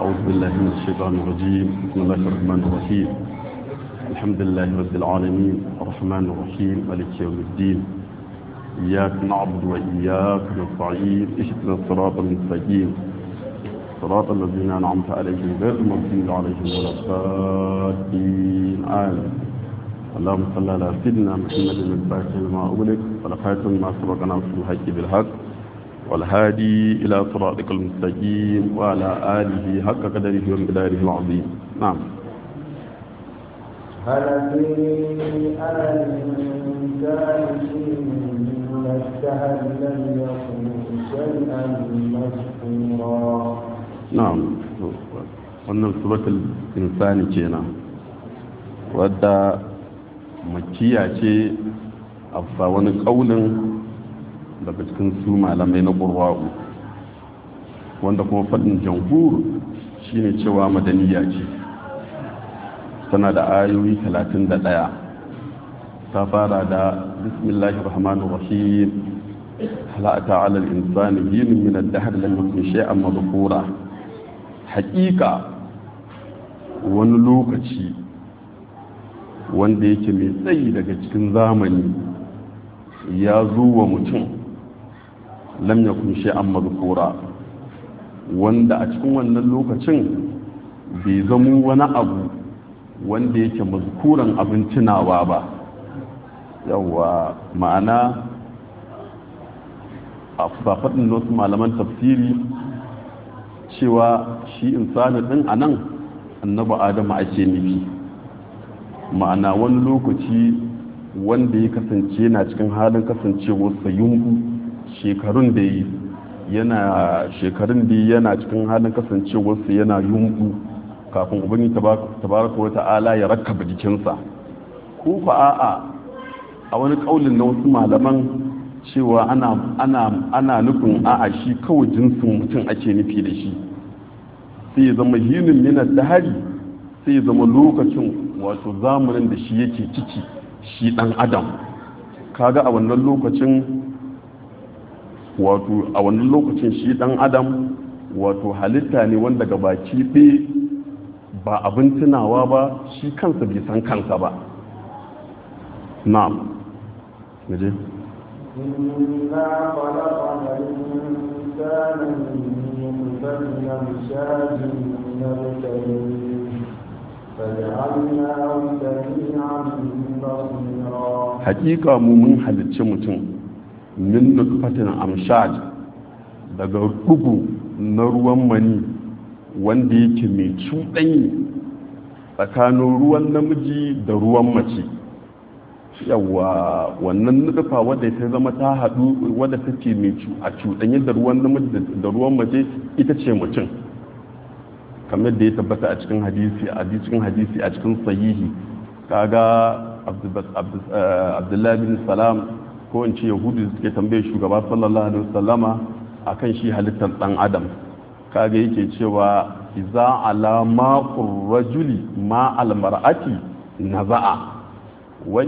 أعوذ بالله من الشيطان الرجيم. بسم الله الرحمن الرحيم. الحمد لله رب العالمين الرحمن الرحيم مالك يوم الدين. إياك نعبد وإياك نستعين. اهدنا الصراط المستقيم صراط الذين أنعمت عليهم غير المغضوب عليهم ولا الضالين. آمين. اللهم صل على سيدنا محمد الفاتح لما أغلق والخاتم ما سبق ناصر الحق بالحق والهادي إلى صراطك المستقيم وعلى آله حق قدره ومقداره العظيم. نعم. هل في آل كان من الشهر لم يكن شيئا مذكورا. نعم. wannan suratul insani kenan wadda makiya ce a wani kaulin daga cikin su malamai na ƙurwa'u, wanda kuma faɗin jamhur shine cewa madaniya ce, tana da ayoyi 31. ta fara da bismillahir rahmanir rahim hal ata 'ala al-insani hinun min ad-dahr lam yakun shay'an madhkura. haƙiƙa wani lokaci wanda yake mai tsayi daga cikin zamani ya zo wa mutum lam yakun shay'an madhkura, wanda a cikin wannan lokacin bai zamo wani abu wanda yake mazkuran abin tunawa ba. yawa ma'ana a faɗin wasu malaman tafsiri cewa shi insani ɗin a nan annabi adamu ake nufi, ma'ana wani lokaci wanda ya kasance yana cikin halin kasancewarsa yungu shekarun da yana cikin halin kasancewarsa yana yungu kafin ubangiji tabaraka wa ta'ala ya rakkaba jikinsa. ko fa a'a a wani kaulin na wasu malaman cewa ana nufin a'a shi kawai jinsin mutum ake nufi da shi, sai ya zama hinin yana dahari, sai ya zama lokacin wato zamanin da shi yake ciki shi dan adam. kaga a wannan lokacin shi dan adam wato halitta ne wanda gabaki ɗaya ba abin tunawa ba, shi kansa bai san kansa ba. na'am gaje إنا خلقنا الإنسان من نمشاج نبتليه فجعلناه سميعا بصيرا. حقيقة mun halicci mutum min nutfatin amshaj, daga dugu na ruwan mani wanda yake mai cuɗanyi tsakanin ruwan namiji da ruwan mace. yawa wannan nutfa wadda ta zama ta haɗu wadda take mai a cuɗanyi da ruwan namiji da ruwan mace ita ce mutum, kamar da ya tabbata a cikin hadisi a cikin sahihi. kaga abdullahi bin salam ko in ce yahudu suke tambaye shugaba sallallahu alaihi wasallama akan shi halittar dan adam. kaga yake cewa iza ala ma'ur rajuli ma al mar'ati naza'a wa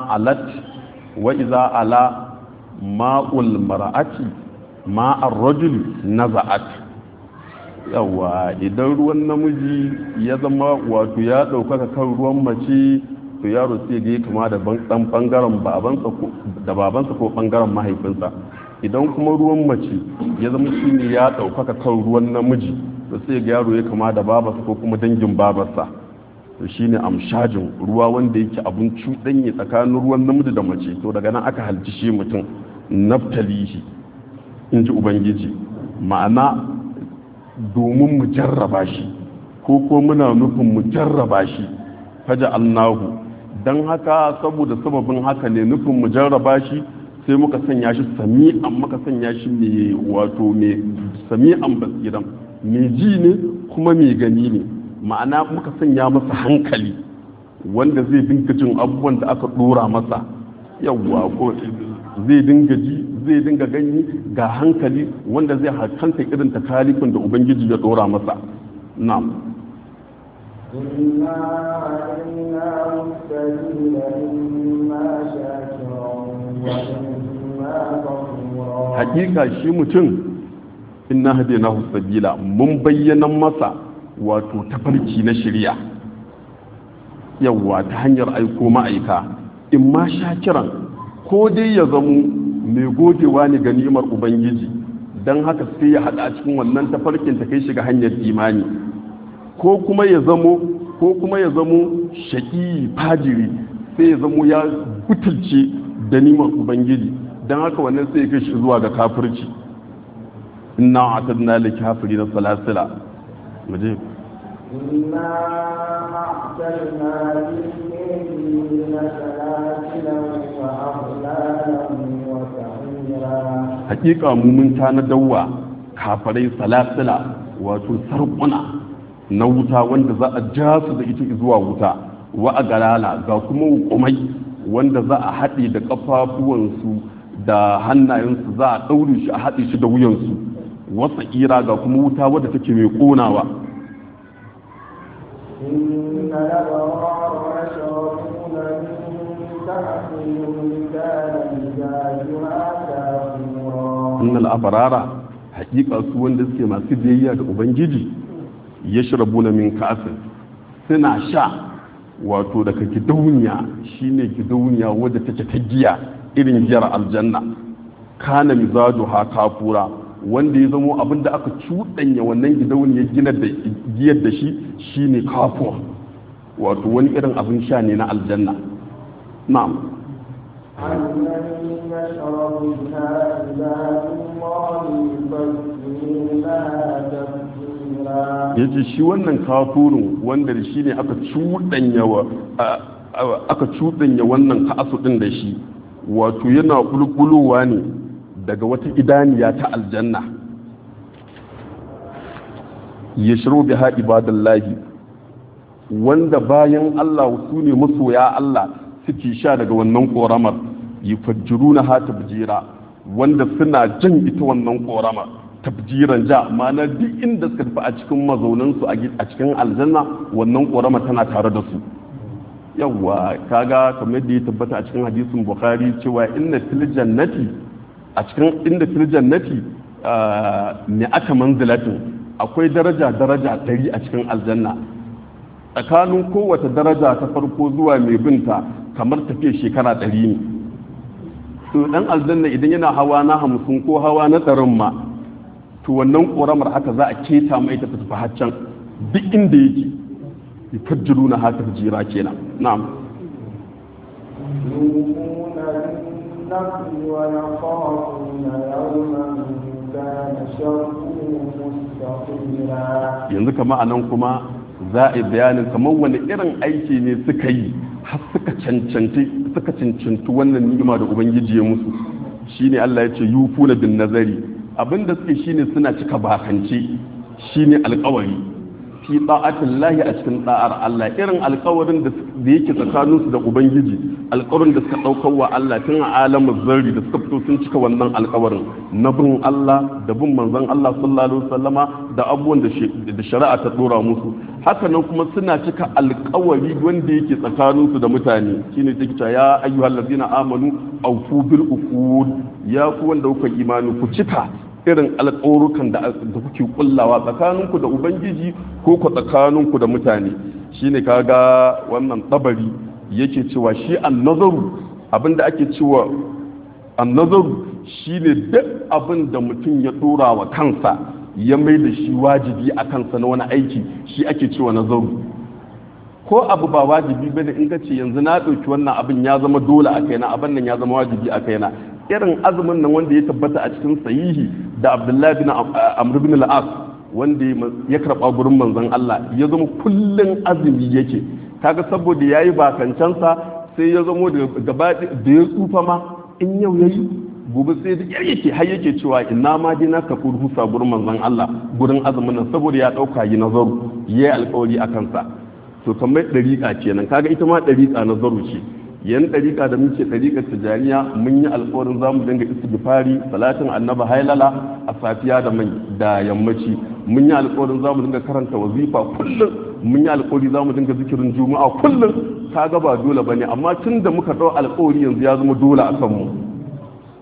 iza ala ma'ul mar'ati ma ar rajuli naza'at. yawa idan ruwan namiji ya zama wato ya ɗaukaka kan ruwan mace, to yaro sai ga kama da ɗan ɓangaren babansa ko ɓangaren mahaifinsa. idan kuma ruwan mace ya zama shi ne ya ɗaukaka kan ruwan namiji, to sai ga yaro ya kama da babarsa ko kuma dangin babarsa. to shi ne amshajin ruwa wanda yake abin cuɗanye tsakanin ruwan namiji da mace. to daga nan aka halci shi mutum naftalihi, in ji ubangiji, ma'ana domin mu jarraba shi, ko muna nufin mu jarraba shi. faja allahu, don haka saboda sababin haka ne nufin mu jarraba shi sai muka sanya shi sami'an, muka sanya shi mai sami'an basiran, mai ji ne kuma mai gani ne. ma'ana muka sanya masa hankali wanda zai dinga jin abubuwan da aka dora masa. yawwa ko zai dinga ji, zai dinga gani, ga hankali wanda zai hakanta irin takalifin da ubangiji ya dora masa. na'am. hakika shi mutum inna hadainahu sabila, mun bayyana masa wato tafarki na shari'a yawa ta hanyar aiko ma'aika in ma shakiran ko dai ya zamo mai godewa ne ga ni'imar ubangiji don haka sai ya haɗa cikin wannan tafarkin ta kai shiga hanyar imani ko kuma ya zamo shaƙi fajiri sai ya zamo ya butulce da ni'imar ubangiji don haka wannan sai ya kai shi zuwa ga kafirci inna a'tadna lil kafirina salasila muje إنا أعتدنا للكافرين سلاسلا وأغلالا وسعيرا حقيقة مؤمن تندوا kafirai salasila wato sarƙuna na wuta wanda za a ja su da ita zuwa wuta wa a galala ga kuma hukumai wanda za a haɗe da ƙafafuwansu da hannayensu za a ɗaure shi a haɗe shi da wuyansu wasa ira ga kuma wuta wadda take mai ƙonawa إن الأبرار يشربون من كأس كان مزاجها كافورا إن الأبرار حقيقة سوى suke masu biyayya da ubangiji yashrabuna min ka'sin suna sha wato daga gidauniya shine gidauniya wadda take ta giya irin giyar aljanna kana mizajuha kafura wanda ya zamo abinda aka cuɗanya wannan gidauniyar giyar da shi shine kafur wato wani irin abin sha ne na aljanna na'am yace shi wannan kafurin wanda da shi ne aka cuɗanya wannan ka'asu ɗin da shi wato yana bulbulowa ne daga wata idaniya ta aljanna ya shiro biha ibadallahi wanda bayan Allah su ne masoya Allah suke sha daga wannan koramar yufajjiruna ha tabjira wanda suna jan ita wannan koramar tabjiran ja ma'ana duk inda suka tafi a cikin mazaunansu a cikin aljanna wannan korama tana tare da su yawwa kaga kamar da ya tabbata a cikin hadisin bukhari cewa inna fil jannati a cikin inda fil jannati mi'ata manzilatin akwai daraja 100 a cikin aljanna tsakanin kowace daraja ta farko zuwa mai binta kamar tafiya shekara 100 ne to dan aljanna idan yana hawa na 50 ko hawa na 100 ma to wannan ƙoramar haka za a keta mai ta tafi haccan duk inda yake yufajjiru na haka jira kenan na'am yanzu kama a nan kuma za a yi bayanin kamar wani irin aiki ne suka yi har suka cancanci wannan ni'ima da ubangiji ya musu shine Allah ya ce yufuna bin nazari abinda suke shine suna cika bakance shine alƙawari fi ta'atin lahi a cikin da'ar Allah irin alƙawarin da yake tsakaninsu da ubangiji alƙawarin da suka ɗaukar wa Allah tun a alamin zarri da suka fito sun cika wannan alƙawarin na bin Allah da bin manzon Allah sallallahu alaihi wasallama da abubuwan da shari'a ta dora musu haka nan kuma suna cika alƙawari wanda yake tsakaninsu da mutane shine take cewa ya ayyuhallazina amanu awfu bil uqud ya ku wanda kuka imani ku cika irin alƙawarukan da kuke kullawa tsakaninku da ubangiji ko ku tsakaninku da mutane shine kaga wannan tabari yake cewa shi annazaru abinda ake cewa annazaru shine duk abin da mutum ya dora wa kansa ya mai da shi wajibi a kansa na wani aiki shi ake cewa nazaru ko abu ba wajibi bane in ka ce yanzu na ɗauki wannan abin ya zama dole a kaina abin nan ya zama wajibi a kaina irin azumin nan wanda ya tabbata a cikin sahihi da Abdullahi bin Amr bin al-As wanda ya karba gurin manzon Allah ya zama kullun azumi yake kaga saboda yayi bakancansa sai ya zama da gaba da ya tsufa ma in yau yayi gobe sai da yake har yake cewa inna ma dina ka kurhusa gurin manzon Allah gurin azumin nan saboda ya dauka yi nazaru yayi alƙawari akan sa to kamar dariƙa kenan kaga ita ma dariƙa nazaru ce yan ɗariƙa da muke ɗariƙar tijaniya mun yi alƙawarin za mu dinga istighfari salatin annaba hailala a safiya da yammaci mun yi alƙawarin za mu dinga karanta wazifa kullum mun yi alƙawari za mu dinga zikirin juma'a kullum ka ga ba dole bane amma tun da muka ɗau alƙawari yanzu ya zama dole a kanmu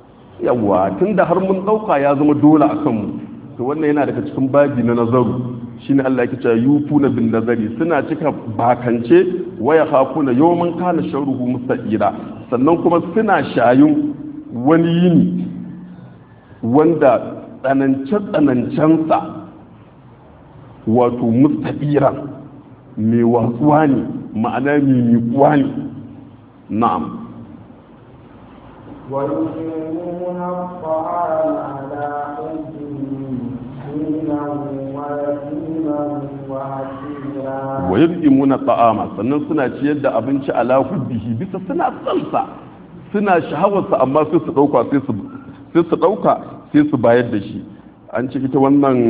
yawwa tun da har mun ɗauka ya zama dole a kanmu to wannan yana daga cikin babi na nazaru shine Allah yake cewa yufuna bin nazari suna cika bakance waya khafuna yawman kana sharruhu mustaqira sannan kuma suna shayun wani yini wanda tsanancensa wato mustaqira mai watsuwa ne ma'ana mai miƙuwa ne na'am ويطعمون الطعام على حبه مسكينا ويتيما وعسيرا ويطعمون الطعام sannan suna ciyar da abinci ala hubbihi bisa suna tsansa suna shahawarsa amma sai su dauka sai su bayar da shi an ce ita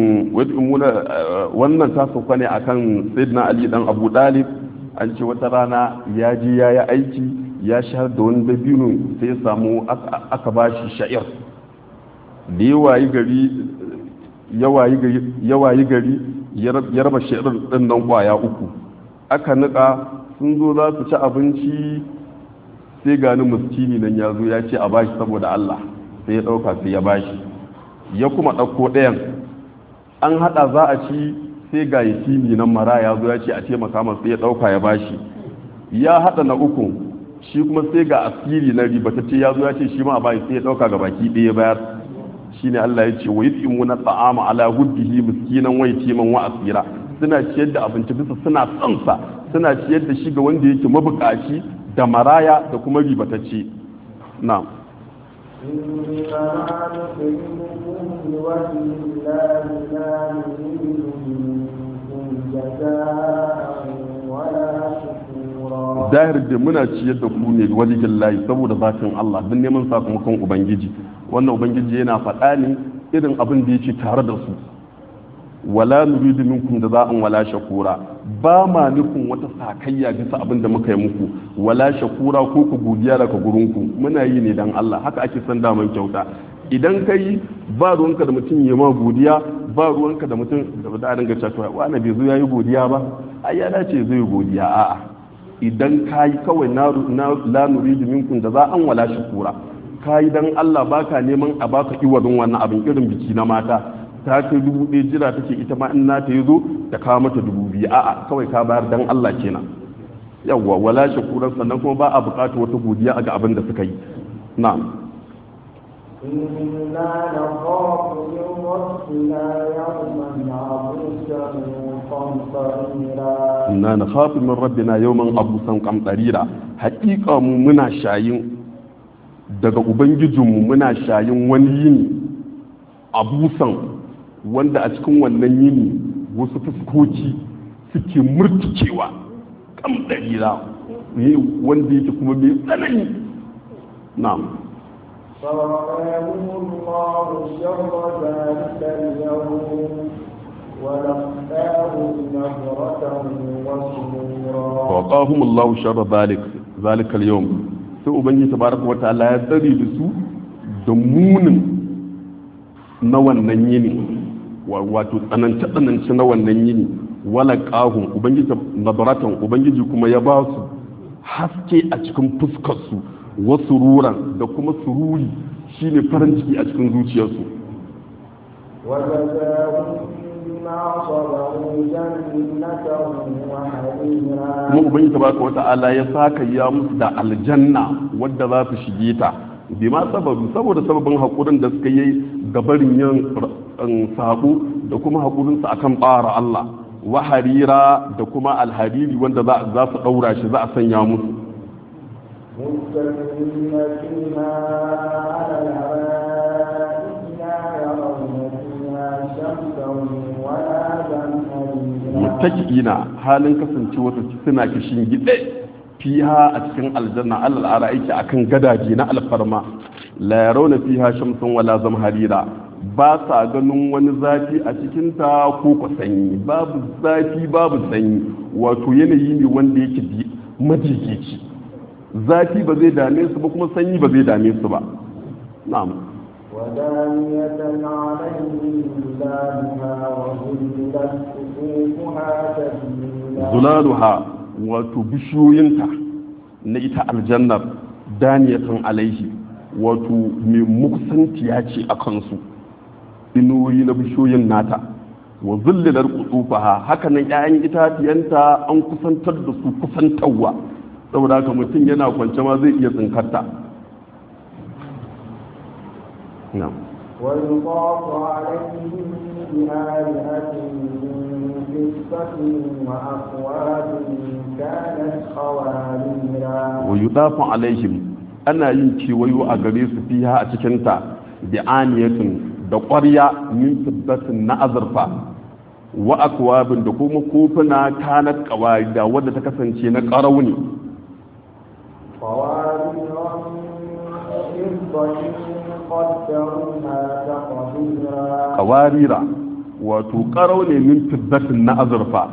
wannan ta sauka ne akan sayyidina ali dan abu dalib an ce wata rana ya je yayi aiki ya shahar da wani dabino sai ya samu aka ba shi sha'ir da yawayi gari ya raba sha'ir ɗin nan kwaya uku aka nika sun zo za su ci abinci sai gani muskini nan ya zo ya ce a bashi saboda Allah sai ya ɗauka sai ya bashi ya kuma ɗauko ɗayan an haɗa za a ci sai ga yatimi nan mara ya zo ya ce a taimaka masa sai ya ɗauka ya bashi ya haɗa na uku shi kuma sai ga asiri na ribatacce ya zo ya ce shi ma a bayi sai ya dauka ga baki ɗaya bayar shine Allah ya ce wa yut'imuna ta'ama ala hubbihi miskinan wa yatiman wa asira suna ciyar da abinci bisa suna son sa suna ciyar da shi ga wanda yake mabukaci da maraya da kuma ribatacce na'am dahir da muna ciyar da ku ne wajen layi saboda zatin Allah don neman sakamakon ubangiji wannan ubangiji yana faɗa ne irin abin da yake tare da su wala nuridu minkum jaza'an wala shakura ba ma nufin wata sakayya bisa abin da muka yi muku wala shakura ko ku godiya daga gurin ku muna yi ne dan Allah haka ake san daman kyauta idan kai ba ruwanka da mutum ya ma godiya ba ruwanka da mutum da dinga cewa wani bai zo yayi godiya ba ai ya dace zai godiya a'a idan ka yi kawai la nuridu minkum da za an wala shukura ka yi dan Allah baka neman a baka iwarin wannan abin irin biki na mata ta kai 1000 jira take ita ma in na ta yazo ta kawo mata 2000 a'a kawai ka bayar dan Allah kenan yawwa wala shukura sannan kuma ba a buƙatar wata godiya ga abin da suka yi na'am إنا نخاف من ربنا يوما عبوسا قمطريرا إنا نخاف من ربنا يوما عبوسا قمطريرا حقيقة منا شاين daga ubangijinmu muna shayin wani yini abusan wanda a cikin wannan yini wasu fuskoki suke murtukewa kamdarira wanda yake kuma mai tsanani na'am فوقاهم الله شر ذلك اليوم ولقاهم نظرة وسرورا وقاهم الله شر ذلك اليوم sai ubangiji tabaraka wataala ya tsare da su da munin na wannan yini wato tsanance na wannan yini wala qahum ubangiji nadaratan ubangiji kuma ya ba su haske a cikin fuskar su wasu ruran da kuma sururi shine farin ciki a cikin zuciyarsu kuma ubangi tabaraka wa ta'ala ya saka ya musu da aljanna wadda za su shige ta bi ma saboda sababin haƙurin da suka yi gabarin yin sabo da kuma haƙurin su akan ɓara Allah wa harira da kuma alhariri wanda za su ɗaura shi za a sanya musu متكئين فيها على الأرائك لا يرون فيها شمسا ولا زمهريرا متكئين halin kasancewa suna kishin gide fiha a cikin aljanna alal ara'iki akan gadaje na alfarma la yarawna fiha shamsan wala zamharira ba sa ganin wani zafi a cikin ta ko sanyi babu zafi babu sanyi wato yanayi ne wanda yake madigici zafi ba zai dame su ba kuma sanyi ba zai dame su ba na'am ودانية عليهم ظلالها وذللت قطوفها تذليلا zulaluha wato bishiyoyinta na ita aljannar daniyatan alaihi wato mai muksantiya ce a kansu inuwoyi na bishiyoyin nata wa zullilar qutufaha haka nan ƴaƴan itatiyanta an kusantar da su kusantarwa saboda haka mutum yana kwance ma zai iya tsinkarta na'am ويطاف عليهم بآلهة من فضة وأكواب كانت قواريرا ويطاف عليهم ana yin kewayo a gare su fiha a cikinta da aniyatin da ƙwarya min fiddatin na azurfa wa akwabin da kuma kofuna kanat qawarida wadda ta kasance na ƙarau ne qawarira wato ƙarau ne min fiddatin na azurfa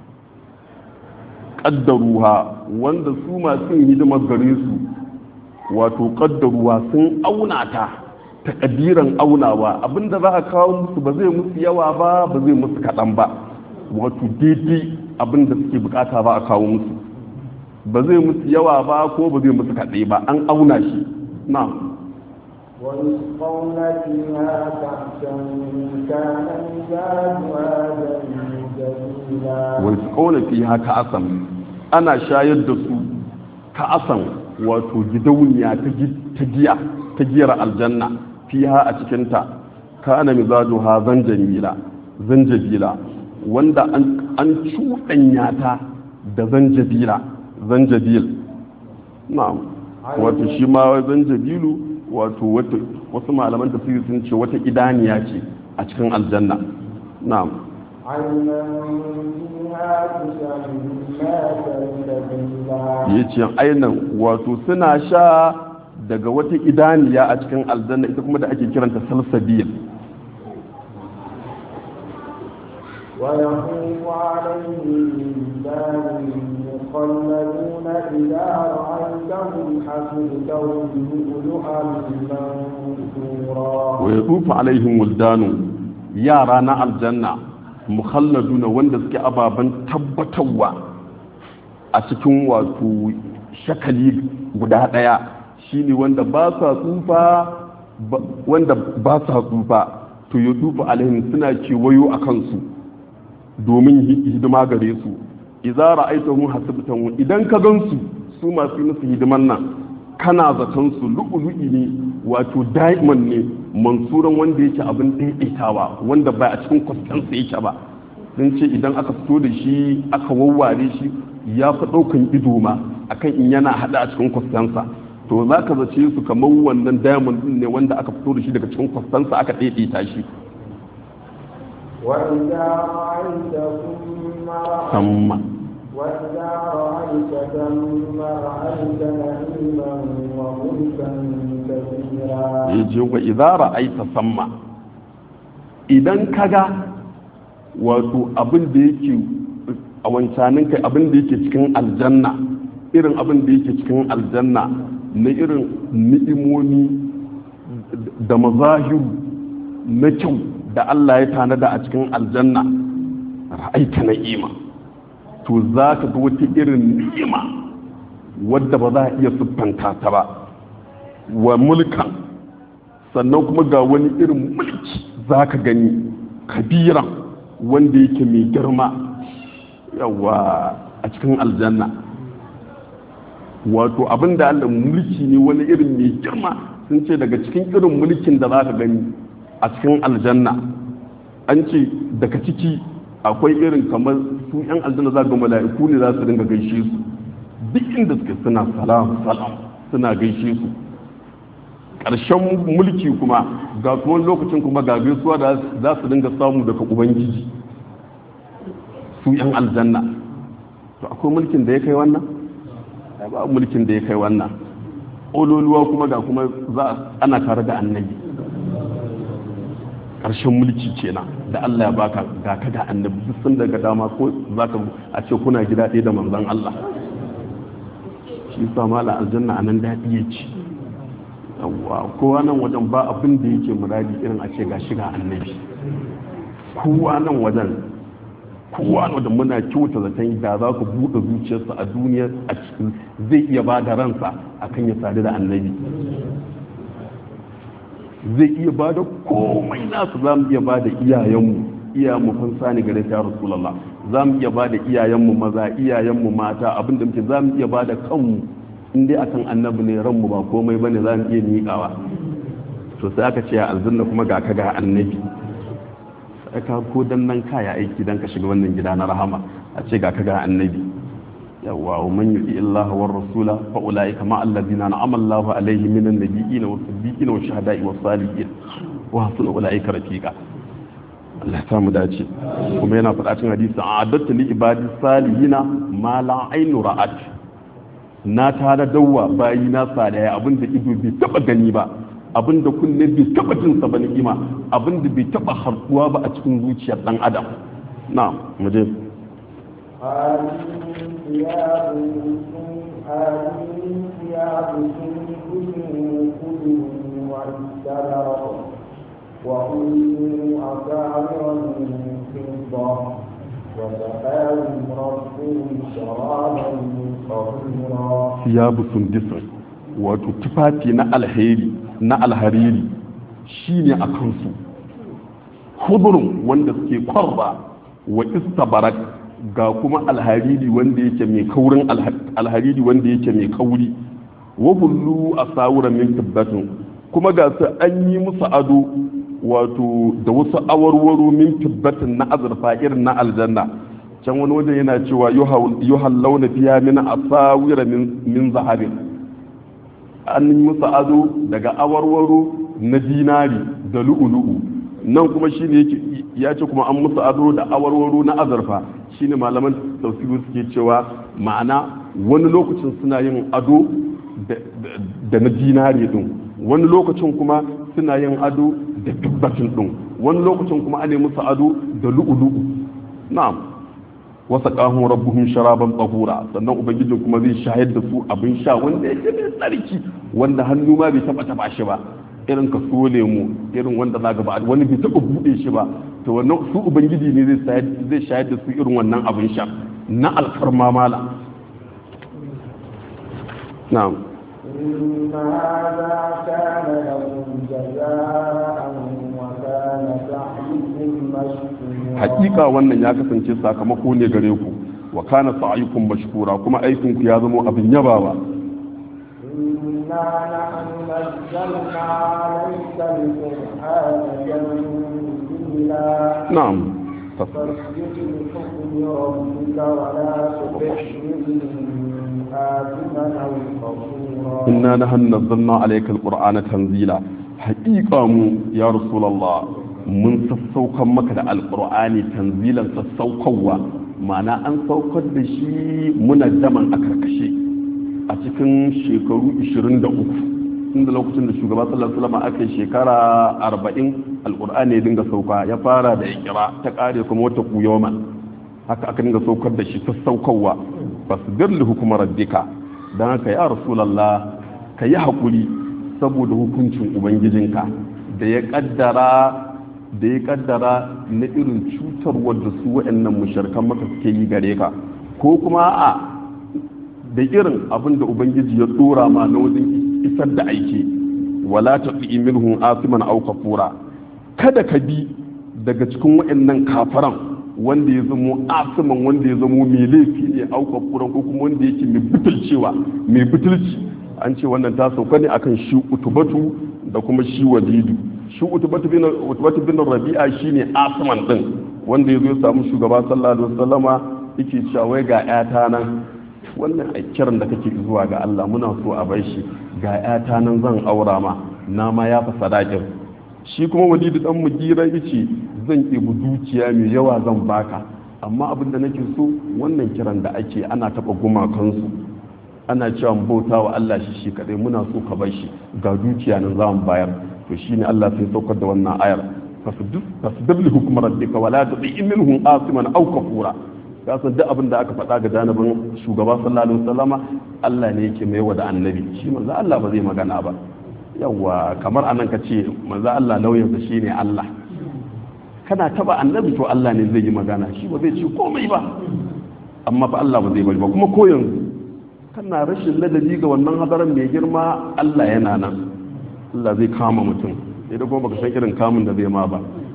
ƙaddaruha wanda su masu hidimar gare su wato ƙaddaruwa sun auna ta takadiran aunawa abinda za a kawo musu ba zai musu yawa ba ba zai musu kaɗan ba wato daidai abinda suke bukata ba a kawo musu ba zai musu yawa ba ko ba zai musu kaɗai ba an auna shi na ويسقون فيها كأسا كان مزاجها زنجبيلا ويسقون فيها كأسا أنا شايد su ka'asan wato gidauniya ta giyar aljanna fiha a cikinta kana mizajuha zanjabila wanda an cuɗanya ta da zanjabil na'am wato shi ma zanjabilu wato wasu malaman tafsiri sun ce wata idaniya ce a cikin aljanna na'am ya ce ainihin wato suna sha daga wata idaniya a cikin aljanna ita kuma da ake kiranta salsabil ويطوف عليهم رجال مخلدون إذا رأيتهم حسبتهم لؤلؤا منثورا ويطوف عليهم ولدان يا رانا الجنة mukhalladuna wanda suke ababen tabbatarwa a cikin wato shakali guda daya shine wanda ba sa tsufa to ya dufa alaihim suna kewayo a kansu domin hidima gare su idza ra'aytahum hasibtahum idan ka gansu su masu musu hidiman nan kana zaton su lu'lu'i ne wato diamond ne mansuran wanda yake abin daidaitawa wanda ba a cikin kwastansa yake ba sun ce idan aka fito da shi aka wawware shi ya fi ɗaukan ido ma akan in yana hada a cikin kwastansa to za ka zace su kamar wannan diamond din ne wanda aka fito da shi daga cikin kwastansa aka daidaita shi وإذا رأيت ثم وإذا رأيت ثم رأيت نعيما وملكا كبيرا يجي وإذا رأيت ثم idan kaga wato abin da yake a wancanin kai abin da yake cikin aljanna irin abin da yake cikin aljanna na irin ni'imomi da mazahiru na kyau da Allah ya tanada a cikin aljanna ra'aita na'ima to za ka ga wata irin ni'ima wadda ba za a iya siffanta ta ba wa mulkan sannan kuma ga wani irin mulki za ka gani kabiran wanda yake mai girma yawa a cikin aljanna wato abinda Allah mulki ne wani irin mai girma sun ce daga cikin irin mulkin da za ka gani a cikin aljanna an ce daga ciki akwai irin kamar su yan aljanna za ga mala'iku ne za su dinga gaishe su duk inda suke suna salam suna gaishe su ƙarshen mulki kuma ga kuma lokacin kuma ga gaisuwa da za su dinga samu daga ubangiji su yan aljanna to akwai mulkin da ya kai wannan ba mulkin da ya kai wannan ololuwa kuma ga kuma ana tare da annabi ƙarshen mulki kenan da Allah ya baka ga ka da annabi duk sun daga dama ko zaka a ce kuna gida ɗaya da manzon Allah shi sa mala aljanna anan daɗi ya ci yawa kowa nan wajen ba abin da yake muradi irin a ce ga shiga annabi kowa nan wajen muna kyauta zaton da za ku buɗe zuciyarsa a duniya a cikin zai iya ba da ransa akan ya sadu da annabi zai iya ba da komai nasu za mu iya ba da iyayenmu iyayenmu fansa ne gare ka ya rasulullah za mu iya bada iyayenmu maza iyayenmu mata abinda muke za mu iya bada kanmu in dai akan annabi ne ranmu ba komai bane za mu iya miƙawa to sai aka ce aljanna kuma ga ka ga annabi sai ka ko dan nan kaya aiki dan ka shiga wannan gida na rahama a ce ga ka ga annabi yawa man yuti Allah war rasula fa ulaika ma alladhina an'ama Allahu alaihim minan nabiyyin was siddiqin was shuhada'i was salihin wa hasuna ulaika rafiqa Allah ya samu dace kuma yana faɗa cikin hadisi a'adatu li ibadi salihina ma la aynu ra'at na tare dawwa bayi na sadaya abinda ido bai taba gani ba abinda kunne bai taba jin sa ba ni'ima abinda bai taba harkuwa ba a cikin zuciyar dan adam na'am mu je وأولوا أساور من فضة وسقاهم ربهم شرابا طهورا ثياب سندس wato tufafi na alhariri shine a kansu hudurun wanda suke kwarba wa istabarak ga kuma alhariri wanda yake mai kaurin alhariri wanda yake mai kauri wa hullu asawura min tabbatin kuma ga su an yi musu ado wato da wasu awarwaro min tabbatin na azurfa irin na aljanna can wani wajen yana cewa yuhal launa fiya min asawira min zahabin an yi musu ado daga awarwaro na dinari da lu'ulu'u nan kuma shine yake ya ce kuma an musu ado da awarwaro na azurfa shine malaman tafsiri suke cewa ma'ana wani lokacin suna yin ado da na dinari din wani lokacin kuma suna yin ado da dubbatin din wani lokacin kuma ana musu ado da lu'ulu'u na'am wasa kahun rabbuhum sharaban tahura sannan ubangijin kuma zai shayar da su abin sha wanda yake mai tsarki wanda hannu ma bai taba shi ba irin ka so lemu irin wanda za ga ba wani bai taba bude shi ba to wannan su ubangiji ne zai shayar da su irin wannan abin sha na alfarma mala na'am إن هذا كان لكم جزاء وكان سعيكم مشكورا hakika wannan ya kasance sakamako ne gare ku wa kana sa'ayukum mashkura kuma aikin ku ya zama abin yabawa إنا نحن نزلنا عليك القرآن تنزيلا na'am فاسجد لحكم ربك ولا تطع منهم آثما أو كفورا inna nahnu nazzalna alayka alqur'ana tanzila haqiqa mu ya rasulullah mun sassaukan maka da alqur'ani tanzilan sassaukarwa ma'ana an saukar da shi munajjaman a karkashe a cikin shekaru 23 inda lokacin da shugaba sallallahu alaihi wasallam aka shekara 40 alqur'ani ya dinga sauka ya fara da ikra ta kare kuma wata kuyoma haka aka dinga saukar da shi sassaukarwa fasbir li hukmi rabbika dan haka ya rasulullah ka yi haƙuri saboda hukuncin ubangijinka da ya kaddara na irin cutarwar da su waɗannan mushrikan maka suke yi gare ka ko kuma a da irin abin da ubangiji ya dora ma na wajen isar da aiki wala tafi minhum asiman aw kafura kada ka bi daga cikin waɗannan kafaran wanda ya zamo asiman wanda ya zamo mai laifi ne aw kafuran ko kuma wanda yake mai butulci an ce wannan ta sauka ne akan shi utubatu da kuma shi walidu shi utubatu bin rabi'a shine asman din wanda yazo ya samu shugaba sallallahu alaihi wasallama yake cewa wai ga yata nan wannan kiran da kake zuwa ga Allah muna so a bar shi ga yata nan zan aura ma na ma ya fa sadakin shi kuma walidu dan mugira yace zan ɗebi dukiya mai yawa zan baka amma abin da nake so wannan kiran da ake ana taba gumakansu ana cewa bauta wa Allah shi kadai muna so ka bar shi ga dukiya nan za mu bayar to shine Allah sai saukar da wannan ayar fasbir li hukmi rabbika wala tuti minhum asiman aw kafura ka san duk abin da aka faɗa ga janibin shugaba sallallahu alaihi wasallama Allah ne yake mai wa da annabi shi manzo Allah ba zai magana ba yawa kamar anan ka ce manzo Allah lauyansa shine Allah kana taba annabi to Allah ne zai yi magana shi ba zai ce komai ba amma fa Allah ba zai bari ba kuma ko yanzu kana rashin ladabi ga wannan hadarin mai girma Allah yana nan Allah zai kama mutum sai da kuma baka san irin kamun da zai ma ba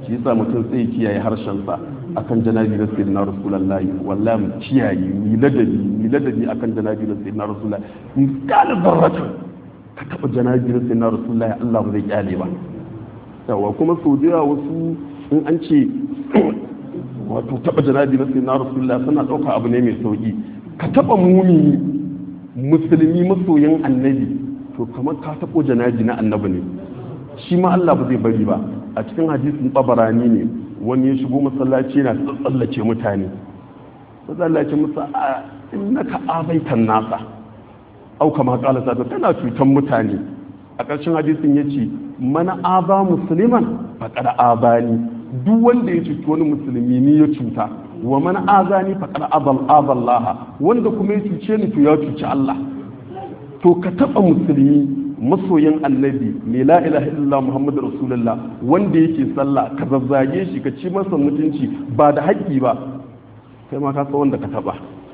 shi yasa mutum sai kiyaye harshen sa akan janabi na sayyidina rasulullahi wallahi mu kiyaye ni ladabi akan janabi na sayyidina rasulullahi misali zarrata ka taba janabi na sayyidina rasulullahi Allah ba zai kyale ba yawa kuma sau da yawa wasu in an ce wato taba janabi na sayyidina rasulullahi suna dauka abu ne mai sauki ka taba muni musulmi masoyin annabi to kamar ka tabo janabi na annabi ne shi ma Allah ba zai bari ba a cikin hadisin tabarani ne wani ya shigo masallaci yana tsallace mutane tsallace musa innaka abaitan nasa au kama kala sa kana cutan mutane a ƙarshen hadisin yace mana aba musliman faqad abani duk wanda ya cuci wani musulmi ni ya cuta wa man azani faqad azallaha wanda kuma ya cuce ni to ya cuci Allah to ka taba musulmi masoyin annabi mai la ilaha illallah muhammadu rasulullah wanda yake sallah ka zazzage shi ka ci masa mutunci ba da haƙƙi ba kai ma ka san wanda ka taba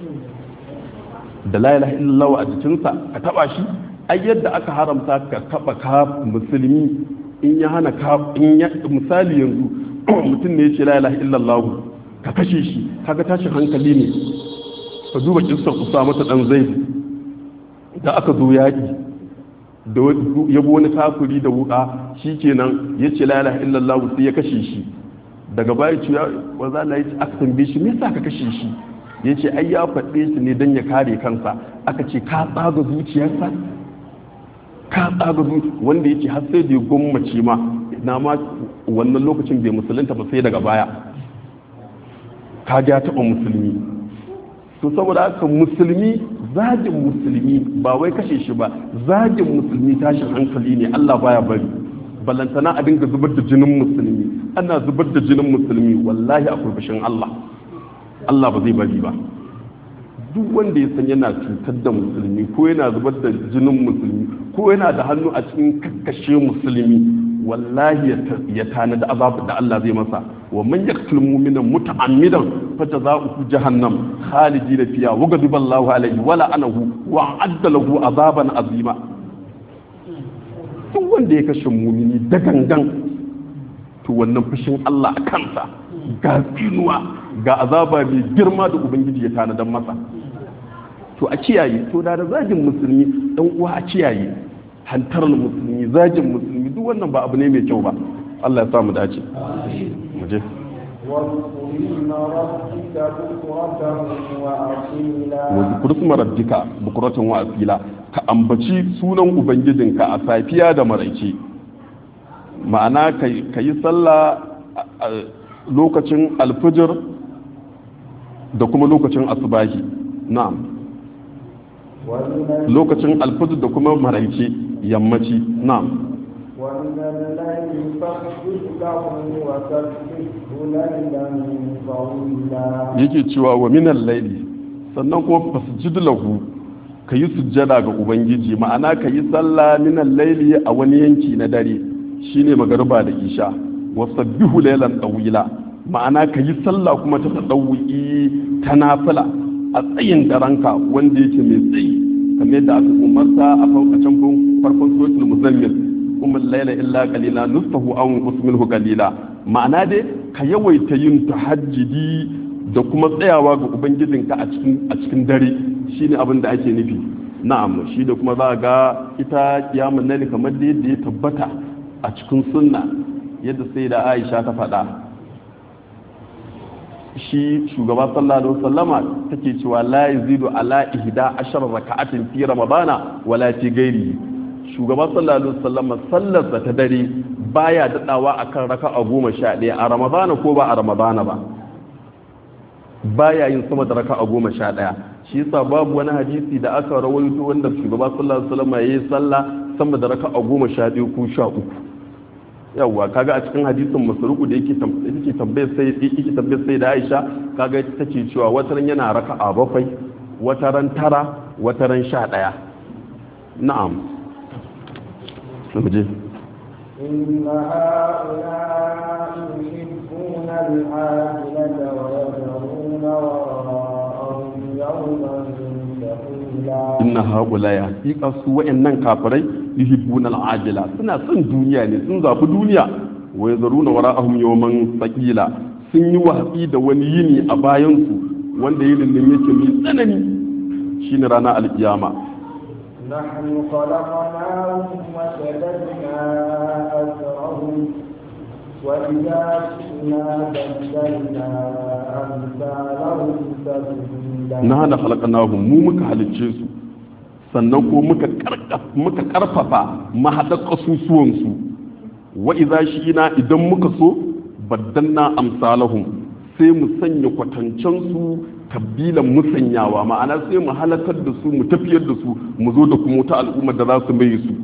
da la ilaha illallah a jikinsa ka taba shi ai yadda aka haramta ka taba ka musulmi in ya hana ka misali yanzu mutum ne ya ce la ilaha illallah ka kashe shi kaga tashin hankali ne ka duba kissar Usama ta dan Zaid da aka zo yaƙi da yabo wani kafiri da wuka shikenan ya ce la ilaha illallah sai ya kashe shi daga baya ce wa za la yi aka tambaye shi me yasa ka kashe shi ya ce ai ya faɗe shi ne don ya kare kansa aka ce ka tsaga zuciyarsa ka tsaga wanda ya ce har sai da ya gwammace ma na ma wannan lokacin bai musulunta ba sai daga baya ka ga taɓa musulmi to saboda haka musulmi zagin musulmi ba wai kashe shi ba zagin musulmi tashin hankali ne Allah baya bari balantana a dinga zubar da jinin musulmi ana zubar da jinin musulmi wallahi a kurbashin Allah ba zai bari ba duk wanda ya san yana cutar da musulmi ko yana zubar da jinin musulmi ko yana da hannu a cikin kakkashe musulmi wallahi ya tana da azab da Allah zai masa wa man yaqtul mu'mina muta'ammidan fajaza'uhu jahannam khalidina fiha wa ghadiba Allahu alayhi wa la'anahu wa a'adda lahu azaban azima duk wanda ya kashe mu'mini da gangan to wannan fushin Allah a kansa ga tsinuwa ga azaba mai girma da ubangiji ya tanadan masa to a kiyaye to da zagin musulmi dan uwa a kiyaye hantar musulmi zagin musulmi duk wannan ba abu ne mai kyau ba Allah ya samu dace mu je wa kuma rabbika bukuratan wa asila ka ambaci sunan ubangijinka a safiya da maraice ma'ana ka yi sallah lokacin alfijir da kuma lokacin asubahi na'am lokacin alfijir da kuma maraice yammaci na'am yake cewa wa minan laili sannan kuma fasjid lahu ka yi sujjada ga ubangiji ma'ana ka yi sallah minan laili a wani yanki na dare shine magariba da isha wasabbihu laylan tawila ma'ana ka yi sallah kuma ta tadawwi ta nafila a tsayin daranka wanda yake mai tsayi kamar yadda aka umarta a can farkon suratul muzammil kuma layla illa qalila nustahu aw usminhu qalila ma'ana dai ka yawaita yin tahajjudi da kuma tsayawa ga ubangijinka a cikin dare shine abin da ake nufi na'am shi da kuma za ga ita kiyamun laili kamar da yadda ya tabbata a cikin sunna yadda sai da Aisha ta faɗa shi shugaba sallallahu alaihi wasallama take cewa la yazidu ala 11 raka'atin fi ramadana wala fi ghairi shugaba sallallahu alaihi wasallama sallarsa ta dare baya dadawa akan raka'a 11 a ramadana ko ba a ramadana ba baya yin sama da raka'a 11 shi yasa babu wani hadisi da aka rawaito wanda shugaba sallallahu alaihi wasallama yayi sallah sama da raka'a 11 ko 13 yawwa kaga a cikin hadisin masruku da yake tambayar sai da Aisha kaga take cewa wataran yana raka'a 7 wataran 9 wataran 11 na'am muje inna ha'ula'i yuhibbuna al-'ajilata wa yad'una wara'ahum yawman thaqila inna ha'ula'i haqiqa su wa'annan kafirai yuhibbuna al-'ajila suna son duniya ne sun zafi duniya wa yazaruna wara'ahum yawman thaqila sun yi watsi da wani yini a bayansu wanda yinin nan yake mai tsanani shine ranar alkiyama. نحن خلقناهم وشددنا أسرهم وإذا شئنا بدلنا أمثالهم تبديلا. نحن خلقناهم mu muka halicce su sannan ko muka karfafa mahaɗar ƙasusuwansu wa idza shi'na idan muka so baddalna amsalahum sai mu sanya kwatancensu tabbilan musanyawa ma'ana sai mu halakar da su mu tafiyar da su mu zo da kuma wata al'ummar da za su mai su.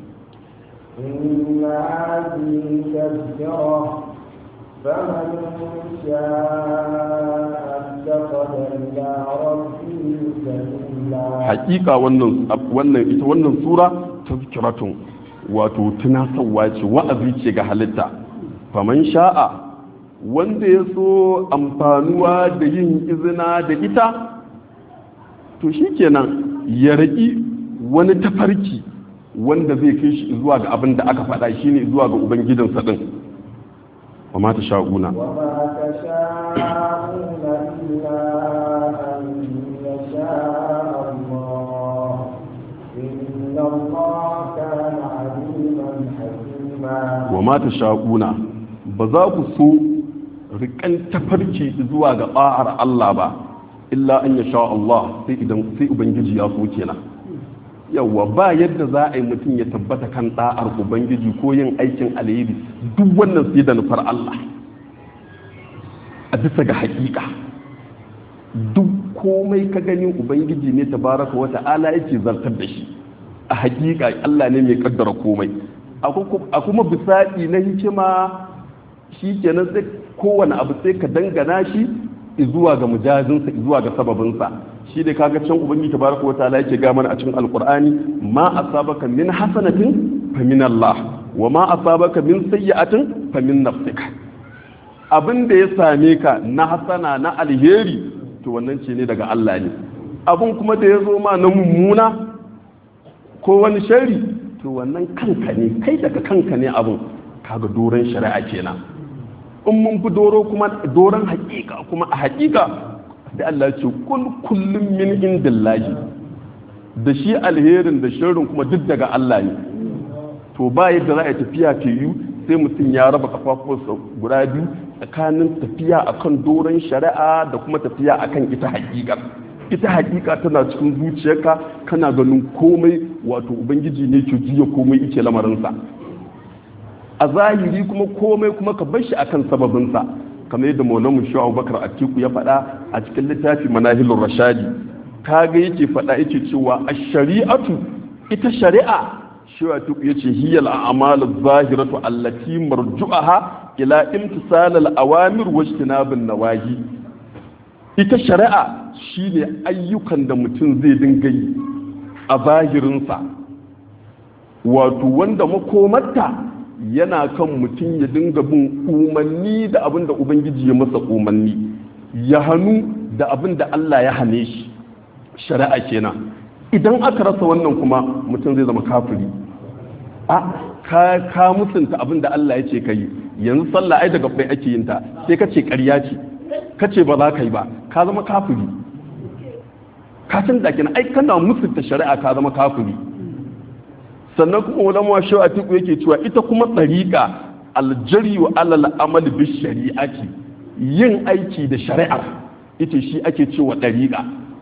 inna hadhihi tadhkira faman sha'a ittakhadha ila rabbihi sabila. Hakika wannan sura tazkiratun wato tunasarwa ce wa'azi ce ga halitta. faman sha'a wanda ya so amfanuwa da yin izina da ita to shikenan ya raki wani tafarki wanda zai kai shi zuwa ga abin da aka faɗa shine zuwa ga ubangijinsa din. wa ma tasha'una illa an yasha Allah inna Allah kana aliman hakima. wa ma tasha'una ba za ku so rikan tafarki zuwa ga ba'ar Allah ba illa an yasha Allah sai ubangiji ya so kenan. yawa ba yadda za a yi mutum ya tabbata kan da'ar ubangiji ko yin aikin alheri duk wannan sai da nufar Allah a bisa ga hakika. duk komai ka gani ubangiji ne tabaraka wa ta'ala yake zartar da shi a hakika. Allah ne mai kaddara komai a kuma bisaɗi na hikima shi kenan sai kowane abu sai ka dangana shi zuwa ga mujazinsa zuwa ga sababinsa. shi da kaga can ubangiji tabaraka wataala yake ga mana a cikin alqur'ani ma asabaka min hasanatin fa min Allah wa ma asabaka min sayyi'atin fa min nafsika. abin da ya same ka na hasana na alheri to wannan ce ne daga Allah ne. abin kuma da ya zo ma na mummuna ko wani shari to wannan kanka ne, kai daga kanka ne abin. kaga doron shari'a kenan. in mun fi doro kuma doron hakika kuma a hakika da Allah ce kullum min indillahi, da shi alherin da sharrin kuma duk daga Allah ne. to ba yadda za a tafiya ta yi sai mutum ya raba kafafuwarsa guda biyu tsakanin tafiya akan doron shari'a da kuma tafiya akan ita hakika. ita hakika tana cikin zuciyarka, kana ganin komai wato ubangiji ne ke juya komai yake lamarinsa. a zahiri kuma komai kuma ka bar shi akan sababinsa, kamar yadda maulamu shu'abu bakar atiku ya faɗa a cikin littafi manahilur rashadi. kaga yake faɗa yake cewa ash-shari'atu ita shari'a shu'abu yace hiyal a'malu zahiratu allati marju'aha ila imtisal al-awamir wa ijtinabin nawahi. ita shari'a shine ayyukan da mutum zai dinga yi a zahirinsa, wato wanda makomarta yana kan mutum ya dinga bin umarni da abin da ubangiji ya masa umarni, ya hannu da abin da Allah ya hane shi. shari'a kenan. idan aka rasa wannan kuma mutum zai zama kafiri. ka mutunta abin da Allah ya ce ka yi. yanzu sallah ai daga bai ake yin ta, sai ka ce ƙarya ce, ka ce ba za ka yi ba, ka zama kafiri. ka canza kenan, ai kana mutunta shari'a ka zama kafiri. sannan kuma ulama shawatiku yake cewa ita kuma tsariƙa aljari wa alal amali bi shari'ati, yin aiki da shari'ar ita shi ake cewa ɗariƙa.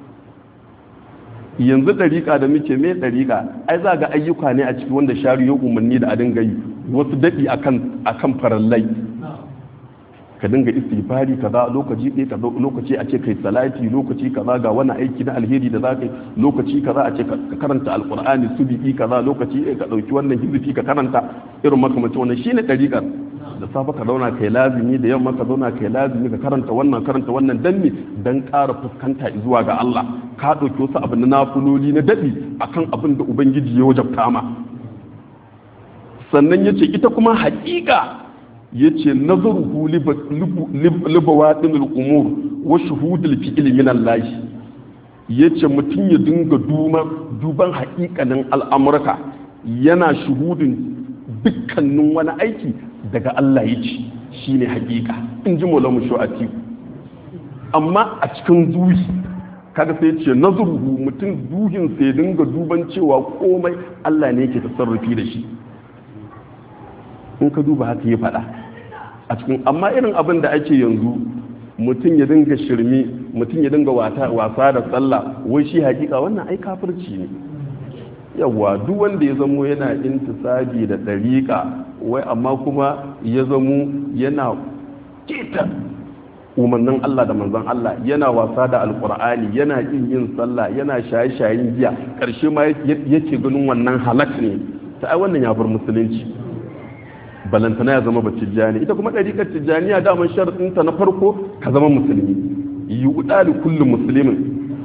yanzu ɗariƙa da muke mai ɗariƙa ai za ga ayyuka ne a ciki wanda shari'a umarni da a dinga yi, wasu daɗi akan farallai. ka dinga istighfari kaza lokaci ɗaya kaza lokaci a ce kai salati lokaci kaza ga wani aiki na alheri da zaka yi lokaci kaza a ce ka karanta alqur'ani subi kaza lokaci ɗaya ka dauki wannan hizbi ka karanta irin makamancin wannan shine dariƙar. da safa ka zauna kai lazimi, da yamma ka zauna kai lazimi, ka karanta wannan dan ƙara fuskanta zuwa ga Allah. ka dauki wasu abin na nafuloli na dadi akan abin da ubangiji ya wajabta ma. sannan yace ita kuma haƙiƙa yace nazaruhu libawadin al-umur wa shuhud al-fi'l min Allah. yace mutun ya dinga duban haƙiƙanin al'amurka, yana shuhudin dukkanin wani aiki daga Allah yake shine hakika in ji Maulana Shu'ati amma a cikin zuci kaga sai ce nazruhu mutum duhin sai dinga duban cewa komai Allah ne yake tasarrufi da shi in ka duba haka ya faɗa a cikin amma irin abin da ake yanzu mutum ya dinga shirme mutum ya dinga wasa da sallah wai shi hakika wannan ai kafirci ne yawa duk wanda ya zamo yana intisabi da dariƙa wai amma kuma ya zamo yana keta umarnin Allah da manzon Allah yana wasa da alkur'ani yana yin sallah yana shaye-shayen giya karshe ma yake ganin wannan halak ne ta ai wannan ya bar musulunci balantana ya zama batijjani ita kuma ɗariƙar tijjaniya daman sharaɗinta na farko ka zama musulmi yuɗa li kulli muslimin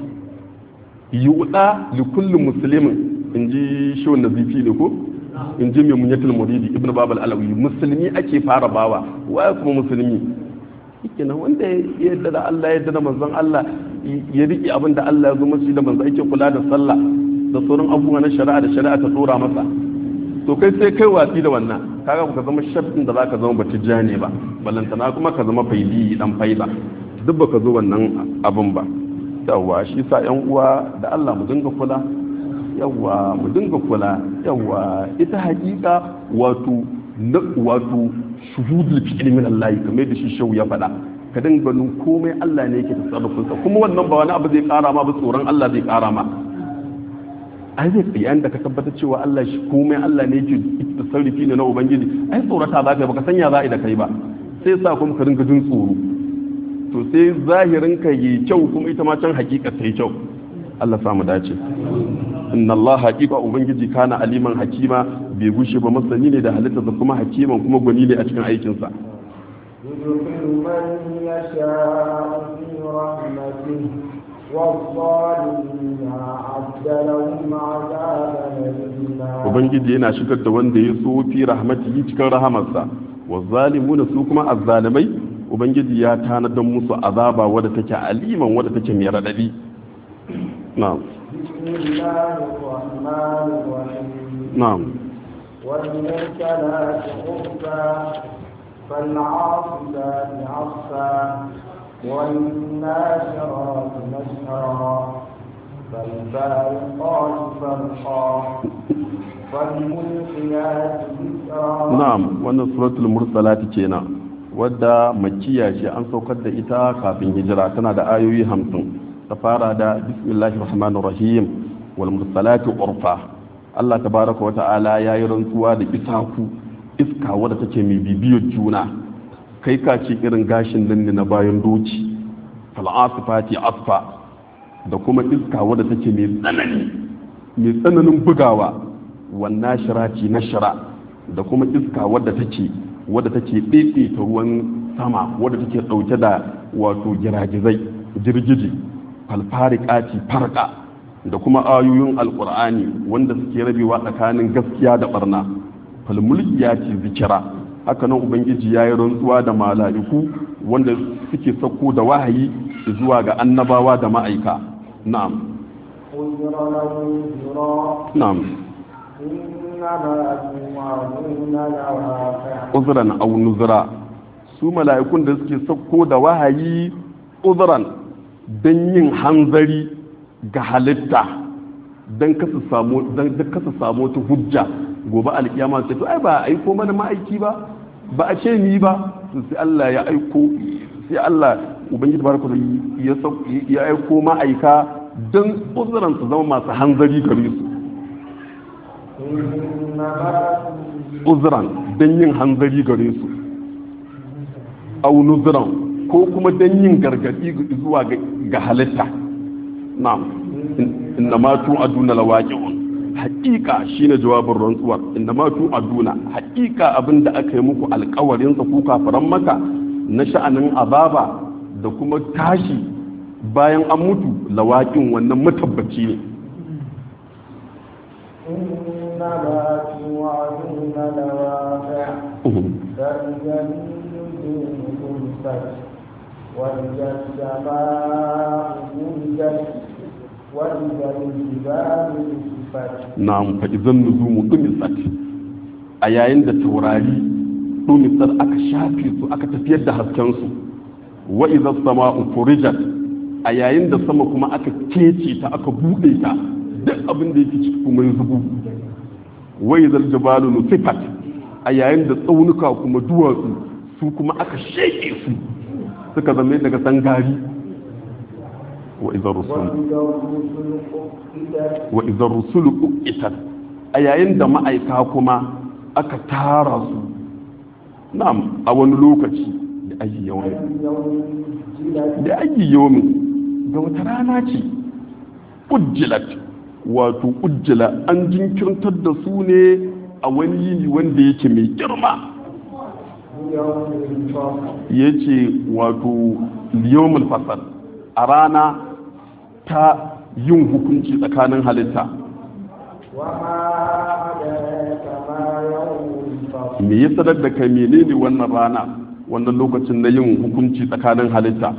yuɗa li kulli muslimin in ji shawun nazifi ne ko in ji mai munyatul muridi ibnu babal alawi musulmi ake fara bawa waye kuma musulmi kenan wanda ya yarda da Allah ya yarda da manzon Allah ya riƙe abin da Allah ya zo masa da manzon yake kula da sallah da sauran abubuwa na shari'a da shari'a ta tsora masa to kai sai kai watsi da wannan kaga ka zama shartin da zaka zama batijani ba ballantana kuma ka zama faidi dan faida duk baka zo wannan abin ba yawa shi sa yan uwa da Allah mu dinga kula yawa mu dinga kula yawa ita hakika wato shuhudul fi'li min Allah kamar da shi shau ya faɗa ka dinga ganin komai Allah ne yake tasarrufin sa kuma wannan ba wani abu zai ƙara ma ba tsoron Allah zai ƙara ma ai zai yayin da ka tabbatar cewa Allah shi komai Allah ne yake tasarrufi ne na ubangiji ai tsorata za ka yi baka sanya za a yi da kai ba sai sa kuma ka dinga jin tsoro to sai zahirin ka yi kyau kuma ita ma can hakika ta yi kyau Allah samu dace inna Allah haqiqa ubangiji kana aliman hakima bai gushe ba masani ne da halitta da kuma hakiman kuma gwani ne a cikin aikin sa ubangiji yana shigar da wanda ya so fi rahmatihi cikin rahamarsa wa zalimuna su kuma azzalimai ubangiji ya tanadar musu azaba wadda take aliman wadda take mai radadi na'am na'am والمرسلات عرفا فالعاصفات عصفا والناشرات نشرا فالفارقات فرقا فالملقيات ذكرا نعم wannan suratul mursalat kenan wadda makkiya ce an saukar da ita kafin hijira tana da ayoyi 50 ta fara da bismillahir rahmanir rahim wal mursalati urfa Allah tabaraka wa ta'ala yayi rantsuwa da iska wadda take mai bibiyar juna kai ka ce irin gashin nan ne na bayan doki fal asfati asfa da kuma iska wadda take mai tsananin bugawa wannan shirati nashra da kuma iska wadda take ɗaiɗe ta ruwan sama wadda take ɗauke da wato girgiji falfarikati farka da kuma ayoyin alkur'ani wanda suke rabewa tsakanin gaskiya da barna falmulkiyati zikira haka nan ubangiji yayi rantsuwa da mala'iku wanda suke sako da wahayi zuwa ga annabawa da ma'aika na'am na'am uzran aw nuzra su mala'ikun da suke sako da wahayi uzran dan yin hanzari ga halitta dan kasa samu ta hujja gobe alkiyama sai to ai ba aiko mana ma'aiki ba ba a ce ni ba sai Allah ya aiko sai Allah ubangiji baraka ya aiko ma'aika dan uzran su zama masu hanzari gare su uzran dan yin hanzari gare su au nuzran ko kuma dan yin gargadi zuwa ga halitta na'am inna ma tu'aduna lawaqi'un haqiqa shine jawabin rantsuwar inna ma tu'aduna haqiqa abinda aka yi muku alƙawarin sa ku kafaran maka na sha'anin azaba da kuma tashi bayan an mutu lawaqin wannan mutabbaci ne inna ma tu'aduna lawaqi' وإذا السماء فرجت وإذا الجبال نصفت نعم فإذا النجوم طمست أيين da taurari dumisar aka shafe su aka tafiyar da hasken su wa idza sama'u furijat a yayin da sama kuma aka kece ta aka bude ta duk abin da yake ciki kuma ya zubu wa idza aljibalu nusifat a yayin da tsaunuka kuma duwatsu su kuma aka sheke su suka zama daga sangari wa idza rusulu uqitat a yayin da ma'aika kuma aka tara su na'am a wani lokaci da ayi yawmin ga wata rana ce ujjilat wato ujjila an jinkirtar da su ne a wani yini wanda yake mai girma ya ce wato liyomul fasal a rana ta yin hukunci tsakanin halitta me ya sadar da kai menene wannan rana wannan lokacin na yin hukunci tsakanin halitta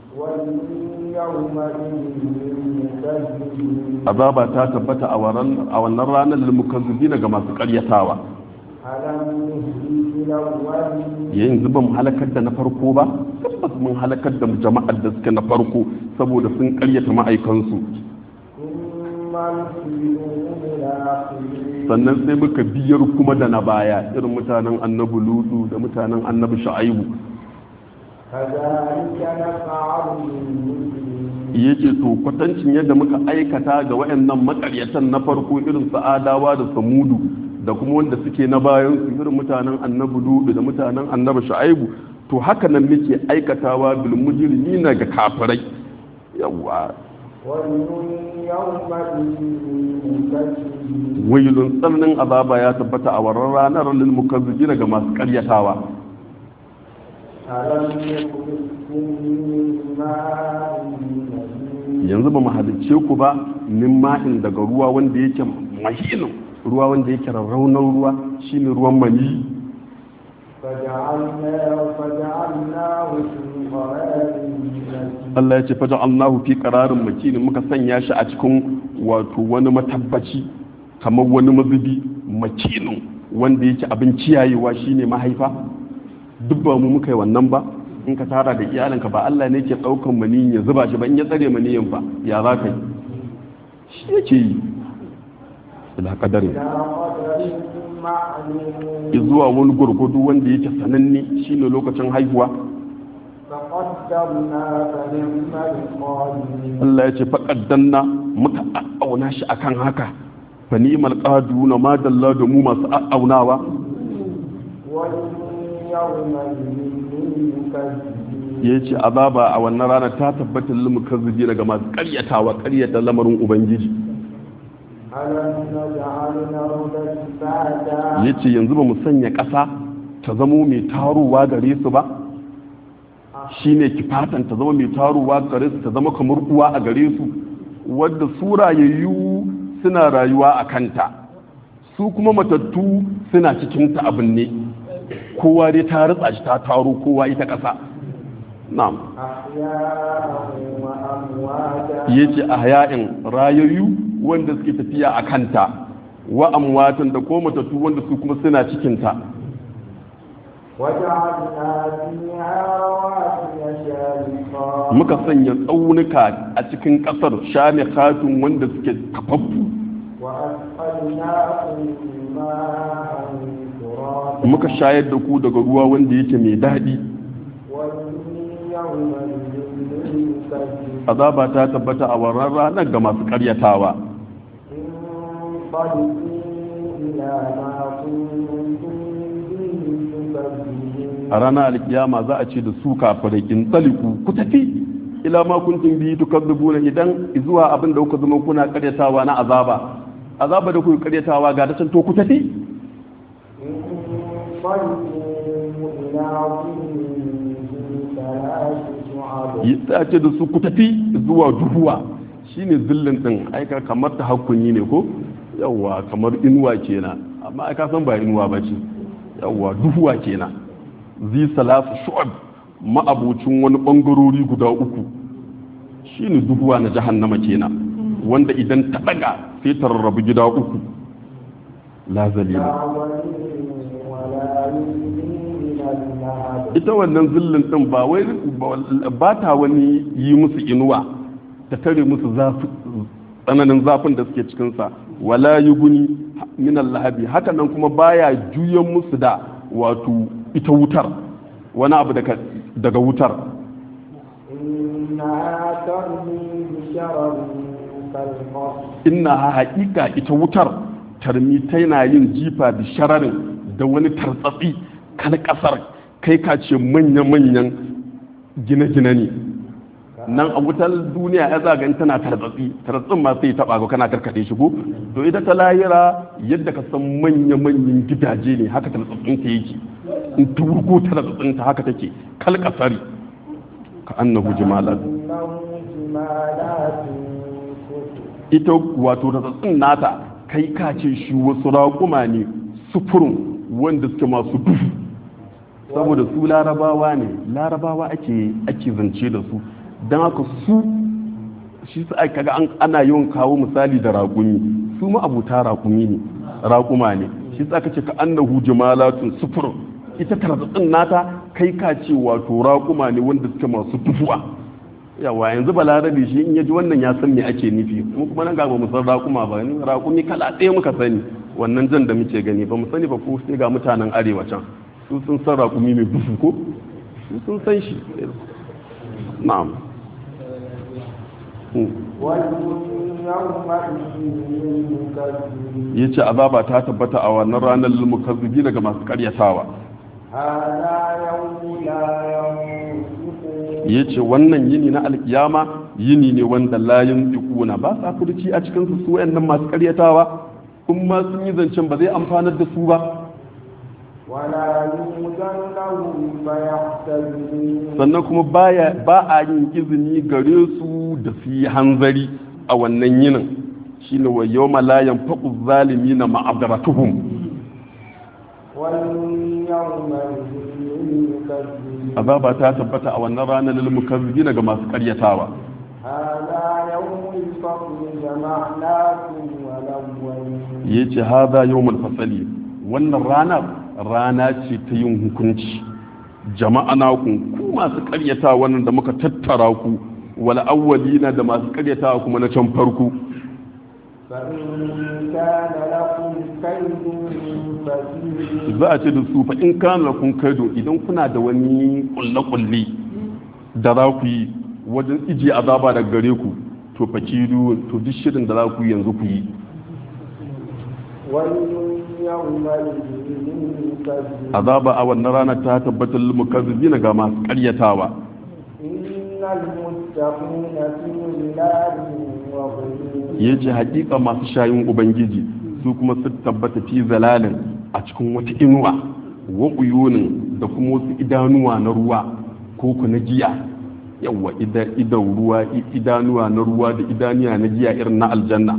azaba ta tabbata a wannan ranar lilmukazzibi ga masu karyatawa yanzu ba mu halakar da na farko ba tabbas mun halakar da jama'ar da suke na farko saboda sun karyata ma'aikansu sannan sai muka biyar kuma da na baya irin mutanen annabi lutu da mutanen annabi shu'aibu yake to kwatancin yadda muka aikata ga wayannan makaryatan na farko irin sa'adawa da samudu da kuma wanda suke na bayan su irin mutanen annabi lutu da mutanen annabi shu'aibu to haka nan muke aikatawa bil mujrimina ga kafirai yawa wailun tsananin azaba ya tabbata a wannan ranar lil mukazzibina ga masu karyatawa yanzu ba mu halicce ku ba min ma'in daga ruwa wanda yake mahinin ruwa wanda yake rarraunan ruwa shine ruwan mani Allah ya ce faja'alnahu fi qararin makin muka sanya shi a cikin wato wani matabbaci kamar wani mazubi makinin wanda yake abin ciyayewa shine mahaifa duk ba mu muka yi wannan ba in ka tara da iyalinka ba Allah ne ke daukan maniyin ya zuba shi ba in ya tsare maniyin fa ya za ka yi shi yake yi ila kadari zuwa wani gurgudu wanda yake sananne shine lokacin haihuwa Allah ya ce faƙaddanna muka auna shi akan haka fa ni'mal qaduna ma dalla da mu masu aunawa ya ce azaba a wannan rana ta tabbatar lil mukazzibi daga masu ƙaryata lamarin ubangiji ya ce yanzu ba mu sanya ƙasa ta zamo mai tarowa gare su ba shi ne kifatan ta zama mai tarowa gare su ta zama kamar uwa a gare su wadda su rayayyu suna rayuwa a kanta su kuma matattu suna cikinta abin ne kowa dai ta ritsa shi ta taro kowa ita ƙasa na'am ya ce a haya'in rayayyu wanda suke tafiya a kanta wa amwatan da ko matattu wanda su kuma suna cikinta muka sanya tsaunuka a cikin ƙasar shamikhatun wanda suke kafaffu muka shayar da ku daga ruwa wanda yake mai daɗi azaba ta tabbata a wannan ranar ga masu ƙaryatawa a ranar alkiyama za a ce da su kafirai in tsaliku ku tafi ila ma kuntum bi tukadzibuna idan zuwa abin da kuka zama kuna karyatawa na azaba da kuka karyatawa ga ta to ku tafi ya ce da su ku tafi zuwa duhuwa shine zillin din aika kamar ta hakkuni ne ko yawa kamar inuwa kenan amma aka san ba inuwa bace yawa duhuwa kenan zi salasu shu'ab ma'abucin wani bangarori guda uku shine duhuwa na jahannama kenan wanda idan ta daga sai ta rarrabu gida uku la zalima اللهب ita wannan zillin din ba wai ba ta wani yi musu inuwa ta tare musu tsananin zafin da suke cikinsa wala yuguni min allahabi haka nan kuma baya juyan musu da wato ita wutar wani abu daga wutar إنها ترمي بشرر كالقصر inna haƙiƙa ita wutar tarmi tana yin jifa da shararin da wani tartsatsi kan ƙasar kai ka ce manya-manyan gine-gine ne nan a wutar duniya ya zaga tana tartsatsin ma sai taɓa ga kana karkaɗe shi ko to ita ta lahira yadda ka san manya-manyan gidaje ne haka tartsatsin ta yake in ta wurgo tartsatsin ta haka take kal ƙasari ka annahu jimalat إنه جمالات ita wato tartsatsin nata kai ka ce shi wasu raƙuma ne sufurin wanda suke masu duhu saboda su larabawa ne larabawa ake zance da su don haka su shi su aka ga ana yawan kawo misali da raƙumi su ma abuta raƙumi ne raƙuma ne shi su aka ce ka annahu jamalatun sufurin ita tartsatsin nata kai ka ce wato raƙuma ne wanda suke masu duhuwa yawa yanzu balarabe shi in yaji wannan ya san me ake nufi mu kuma nan ga ba mu san raƙuma ba ni raƙumi kala ɗaya muka sani wannan jan da muke gani ba mu sani ba ko sai ga mutanen arewa can su sun san raƙumi mai duhu ko su sun san shi na'am yace azaba ta tabbata a wannan ranar lil mukazzibi daga masu karyatawa ya ce wannan yini na alkiyama yini ne wanda layin dukuna ba sa furci a cikinsu su wayannan masu karyatawa kuma sun yi zancen ba zai amfanar da su ba sannan kuma ba a yin izini gare su da su yi hanzari a wannan yinin shine wa yawma la yanfa'u zalimina ma'adratuhum azaba ta tabbata a wannan ranar lil mukazzibina ga masu karyatawa yace hada yawmul fasali wannan rana ce ta yin hukunci jama'ana ku masu karyatawa wannan da muka tattara ku wal awwalina da masu karyatawa kuma na can farko za a ce da su fa in kana kun kaido idan kuna da wani kulle-kulle da za ku yi wajen ije azaba daga gare ku to fa kidu to duk shirin da za ku yi yanzu ku yi azaba a wannan rana ta tabbatar lil mukazzibina ga masu karyatawa yace hakika masu shayin ubangiji su kuma su tabbata fi zalalin a cikin wata inuwa wa uyunin da kuma wasu idanuwa na ruwa ko ku na giya yawa idan ruwa idanuwa na ruwa da idaniya na giya irin na aljanna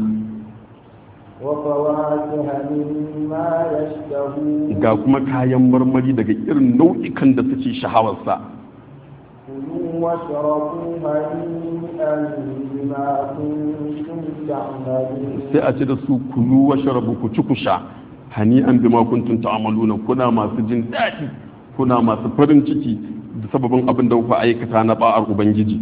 ga kuma kayan marmari daga irin nau'ikan da suke shahawarsa sai a ce da su kulu wa sharabu ku ci ku sha hani an bima kuntum ta'maluna kuna masu jin daɗi kuna masu farin ciki da sababin abin da kuka aikata na ba'ar ubangiji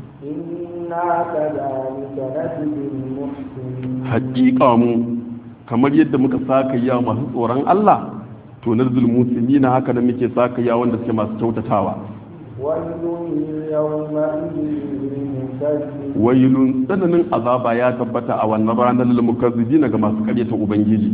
haƙiƙa mu kamar yadda muka saka ya masu tsoron Allah to nazil musulmina haka da muke saka ya wanda suke masu kyautatawa wailun tsananin azaba ya tabbata a wannan ranar lil mukazzibina ga masu karyata ubangiji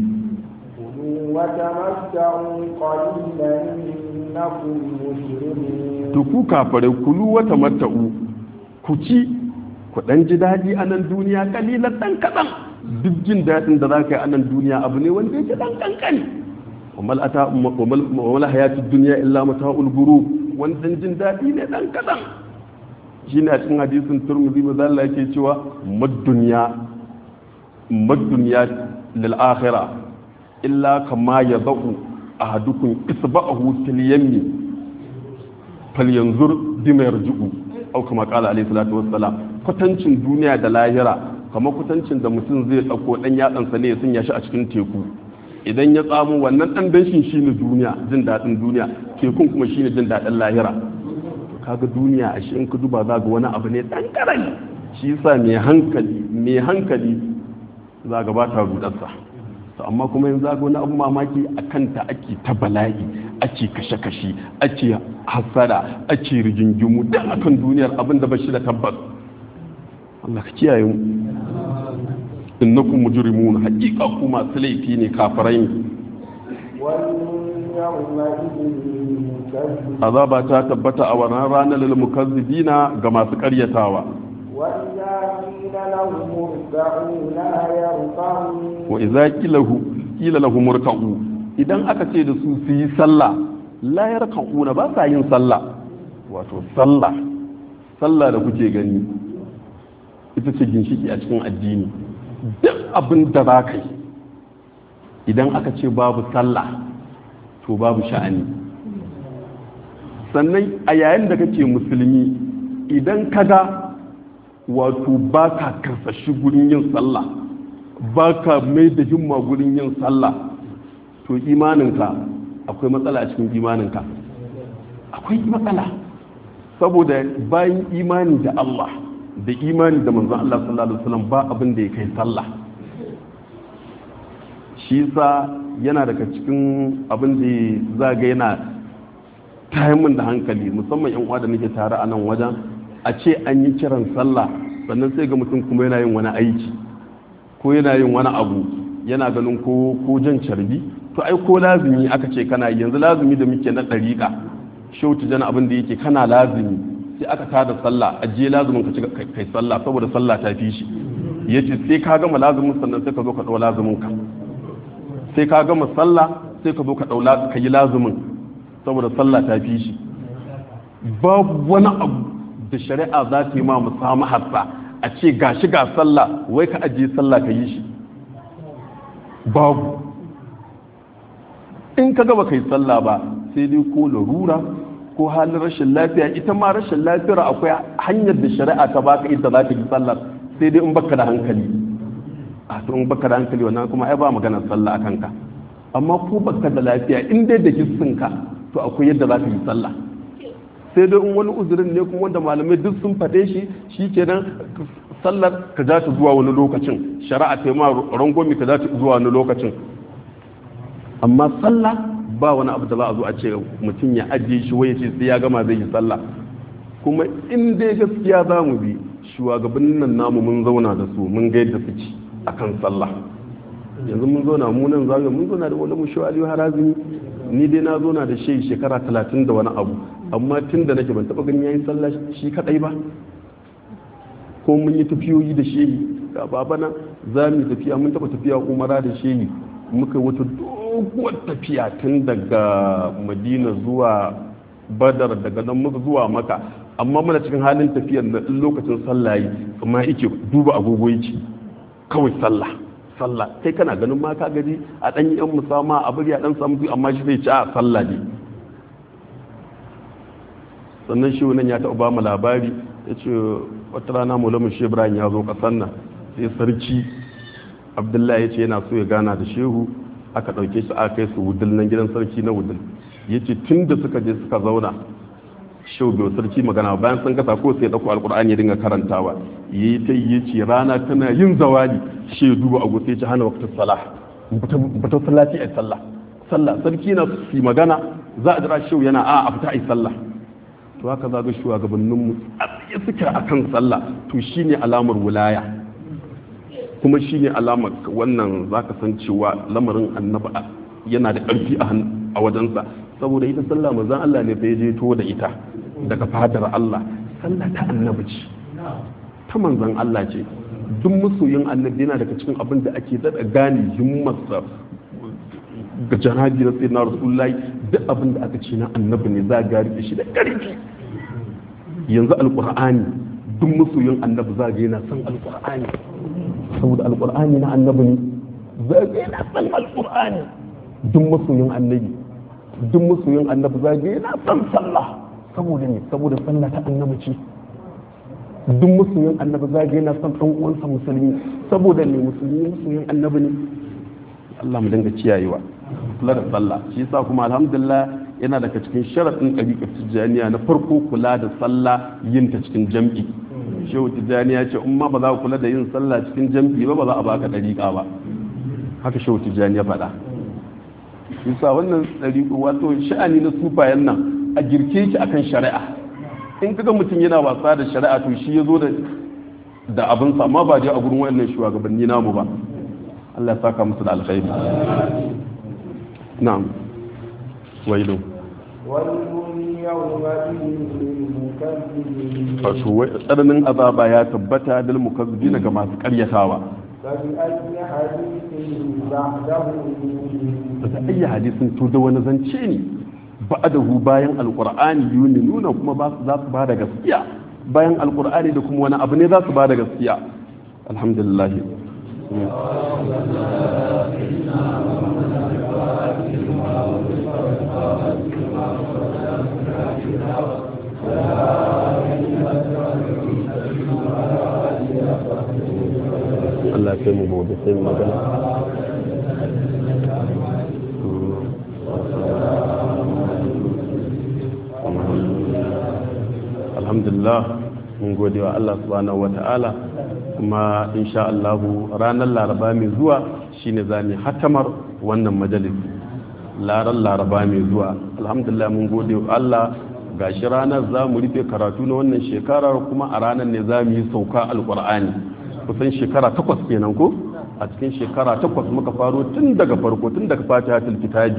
to ku kafare kulu wata mata'u ku ci ku dan ji daɗi a nan duniya kalilan dan kaɗan duk jin daɗin da za ka yi a nan duniya abu ne wanda yake dan kankani wa mal hayatid dunya illa mata'ul ghurur wannan jin daɗi ne dan kaɗan shi ne a cikin hadisin turmuzi maza Allah yake cewa madduniya lil akhira illa kama ya za'u ahadukum isba'ahu til yammi falyanzur bima yarji'u aw kama qala alayhi salatu wassalam kwatancin duniya da lahira kamar kwatancin da mutum zai dauko dan yatsan sa ne ya sanya shi a cikin teku idan ya tsamo wannan dan danshin shine duniya jin dadin duniya tekun kuma shine jin dadin lahira kaga duniya a shi in ka duba za ga wani abu ne dan karami shi yasa mai hankali za ga ba ta rudarsa to amma kuma yanzu za ga wani abu mamaki a kanta ake ta bala'i ake kashe-kashe ake hasada ake rigingimu da akan duniyar abin da ba shi da tabbas Allah ka kiyaye mu innakum mujrimun haqiqa ku masu laifi ne kafirai ne azaba ta tabbata a wannan ranar lil mukazzibina ga masu karyatawa wa idza qila lahum irka'u idan aka ce da su yi sallah la yarka'una ba sa yin sallah wato sallah da kuke gani ita ce ginshiki a cikin addini duk abin da za ka yi idan aka ce babu sallah to babu sha'ani sannan a yayin da kake musulmi idan ka ga wato ba ka karsashi gurin yin sallah ba ka mai da himma gurin yin sallah to imaninka akwai matsala a cikin imaninka akwai matsala saboda bayan imani da Allah da imani da manzon Allah sallallahu alaihi wasallam ba abin da ya kai sallah shi sa yana daga cikin abin da zaga yana tayin da hankali musamman yan uwa da nake tare a nan wajen a ce an yi kiran sallah sannan sai ga mutum kuma yana yin wani aiki ko yana yin wani abu yana ganin ko jan carbi to ai ko lazimi aka ce kana yanzu lazimi da muke na dariƙa shautu jana abin da yake kana lazimi sai aka tada sallah ajiye lazumin ka ci kai sallah saboda sallah ta fi shi yace sai ka gama lazumin sannan sai ka zo ka dau lazumin ka sai ka gama sallah sai ka zo ka daula ka yi lazumin saboda sallah ta fi shi babu wani abu da shari'a za ta yi ma musamman hassa a ce gashi ga sallah wai ka ajiye sallah ka yi shi babu in ka gaba ka yi sallah ba sai dai ko larura ko halin rashin lafiya ita ma rashin lafiyar akwai hanyar da shari'a ta baka ita za ta yi sallah sai dai in baka da hankali a to in baka da hankali wannan kuma ai ba maganar sallah akan ka amma ko baka da lafiya in dai da hissinka to akwai yadda za ka yi sallah sai dai in wani uzurin ne kuma wanda malamai duk sun faɗe shi shikenan sallar ka za ta zuwa wani lokacin shari'a ta yi ma rangwami ka za ta zuwa wani lokacin amma sallah ba wani abu da za a zo a ce mutum ya ajiye shi waye ce sai ya gama zai yi sallah kuma in dai gaskiya za mu bi shugabannin nan namu mun zauna da su mun ga yadda suke akan sallah yanzu mun zauna mu nan zaga mun zauna da wani mushawa Aliyu Harazimi ni dai na zauna da shi shekara 30 da wani abu amma tun da nake ban taba ganin yayin sallah shi kadai ba ko mun yi tafiyoyi da shehi ga babana za mu tafiya mun taba tafiya umara da shehi muka wata doguwar tafiya tun daga Madina zuwa Badar daga nan muka zuwa Maka amma muna cikin halin tafiyar da lokacin sallah yi amma yake duba agogo yake kawai sallah kai kana ganin ma ka gaji a dan yan musama a bari a dan samu amma shi zai ci a sallah ne sannan shi wannan ya taɓa ba mu labari ya ce wata rana maulamu shi Ibrahim ya zo kasan nan sai sarki Abdullahi ya ce yana so ya gana da shehu aka ɗauke shi aka kai su wudul nan gidan sarki na wudul ya ce tun da suka je suka zauna shehu bai sarki magana bayan sun gasa ko sai ɗauko alƙur'ani ya dinga karantawa ya yi ta yi ce rana tana yin zawali shi ya duba agogo sai ya ci hana waktar salah bata sallati a sallah sarki na su magana za a jira shehu yana a fita a yi sallah to haka za ga shugabanninmu a tsaye suke akan sallah to shine alamar wilaya kuma shine alamar wannan zaka san cewa lamarin annabi yana da ƙarfi a wajensa saboda ita sallah manzon Allah ne sai je to da ita daga fadar Allah sallah ta annabi ce ta manzon Allah ce duk masoyin annabi yana daga cikin abin da ake daɗa gane himmarsa ga janabi na sayyidina rasulullahi duk abin da aka ce na annabi ne za ga rike shi da ƙarfi yanzu alqur'ani duk masoyin annabi za ga yana son alqur'ani saboda alqur'ani na annabi ne za ga yana son alqur'ani duk masoyin annabi za ga yana son sallah saboda ne saboda sallah ta annabi ce duk masoyin annabi za ga yana son ɗan uwansa musulmi saboda ne musulmi masoyin annabi ne Allah mu dinga kiyayewa kula da sallah shi yasa kuma alhamdulillah yana daga cikin sharadin ɗariƙar tijjaniya na farko kula da sallah yin ta cikin jam'i shehu tijjaniya ce in ma ba za ku kula da yin sallah cikin jam'i ba za a baka ɗariƙa ba haka shehu tijjaniya faɗa yasa wannan ɗariƙo wato sha'ani na sufayen nan a girke ki akan shari'a in kaga mutum yana wasa da shari'a to shi ya zo da abin sa amma ba dai a gurin wayannan shugabanni namu ba Allah ya saka musu da alkhairi na'am wailu wato tsananin azaba ya tabbata dal mukazzibina ga masu karyatawa da ayi hadisin to da wani zance ne ba'adahu bayan alqur'ani nuna kuma ba su za su ba da gaskiya bayan alqur'ani da kuma wani abu ne za su ba da gaskiya alhamdulillah Allah kai mu gobe sai magana alhamdulillah mun gode wa Allah subhanahu wata'ala kuma insha Allah ranar laraba mai zuwa shine zamu hatamar wannan majalisi laraba mai zuwa alhamdulillah mun gode wa Allah gashi ranar zamu rufe karatu na wannan shekarar kuma a ranar ne zamu yi sauka alqur'ani kusan shekara 8 kenan ko a cikin shekara 8 muka faro tun daga farko tun daga fatihatul kitabi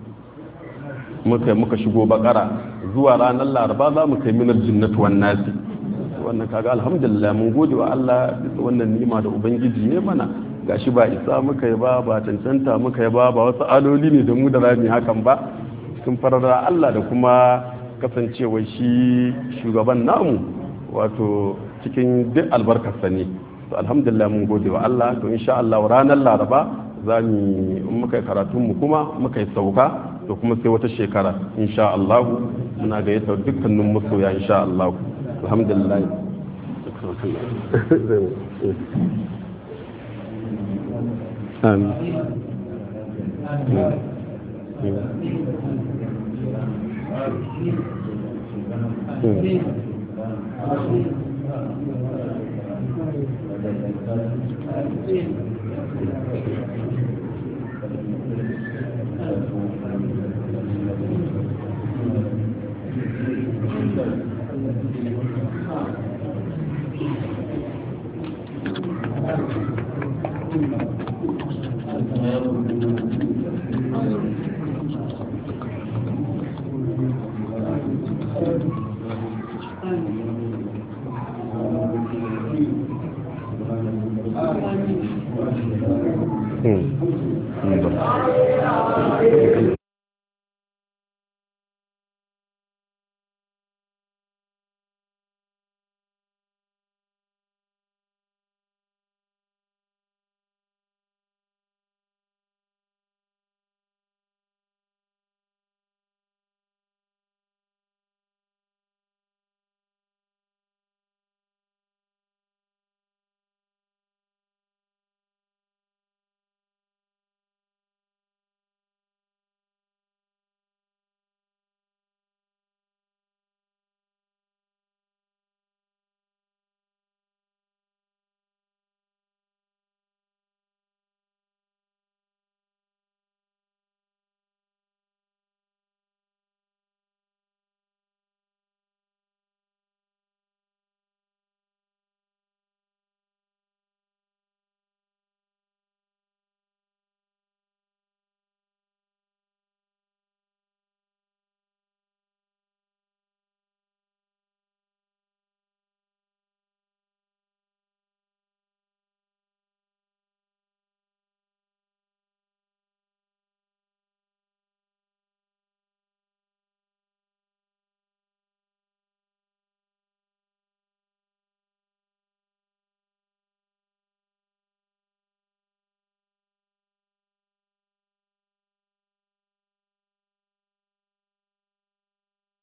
muka shigo bakara zuwa ranar laraba za mu kai minar jinnatu wan nasi wannan kaga alhamdulillah mun gode wa Allah bisa wannan nima da ubangiji ne mana gashi ba isa muka yi ba cancanta muka yi ba wasu aloli ne da mu da rami hakan ba sun farara Allah da kuma kasancewa shi shugaban namu wato cikin duk albarkarsa ne to alhamdulillah mun gode wa Allah to insha Allah ranar laraba za mu muka yi karatun mu kuma muka yi sauka to kuma sai wata shekara insha Allah muna gayyata dukkanin masoya insha Allah alhamdulillah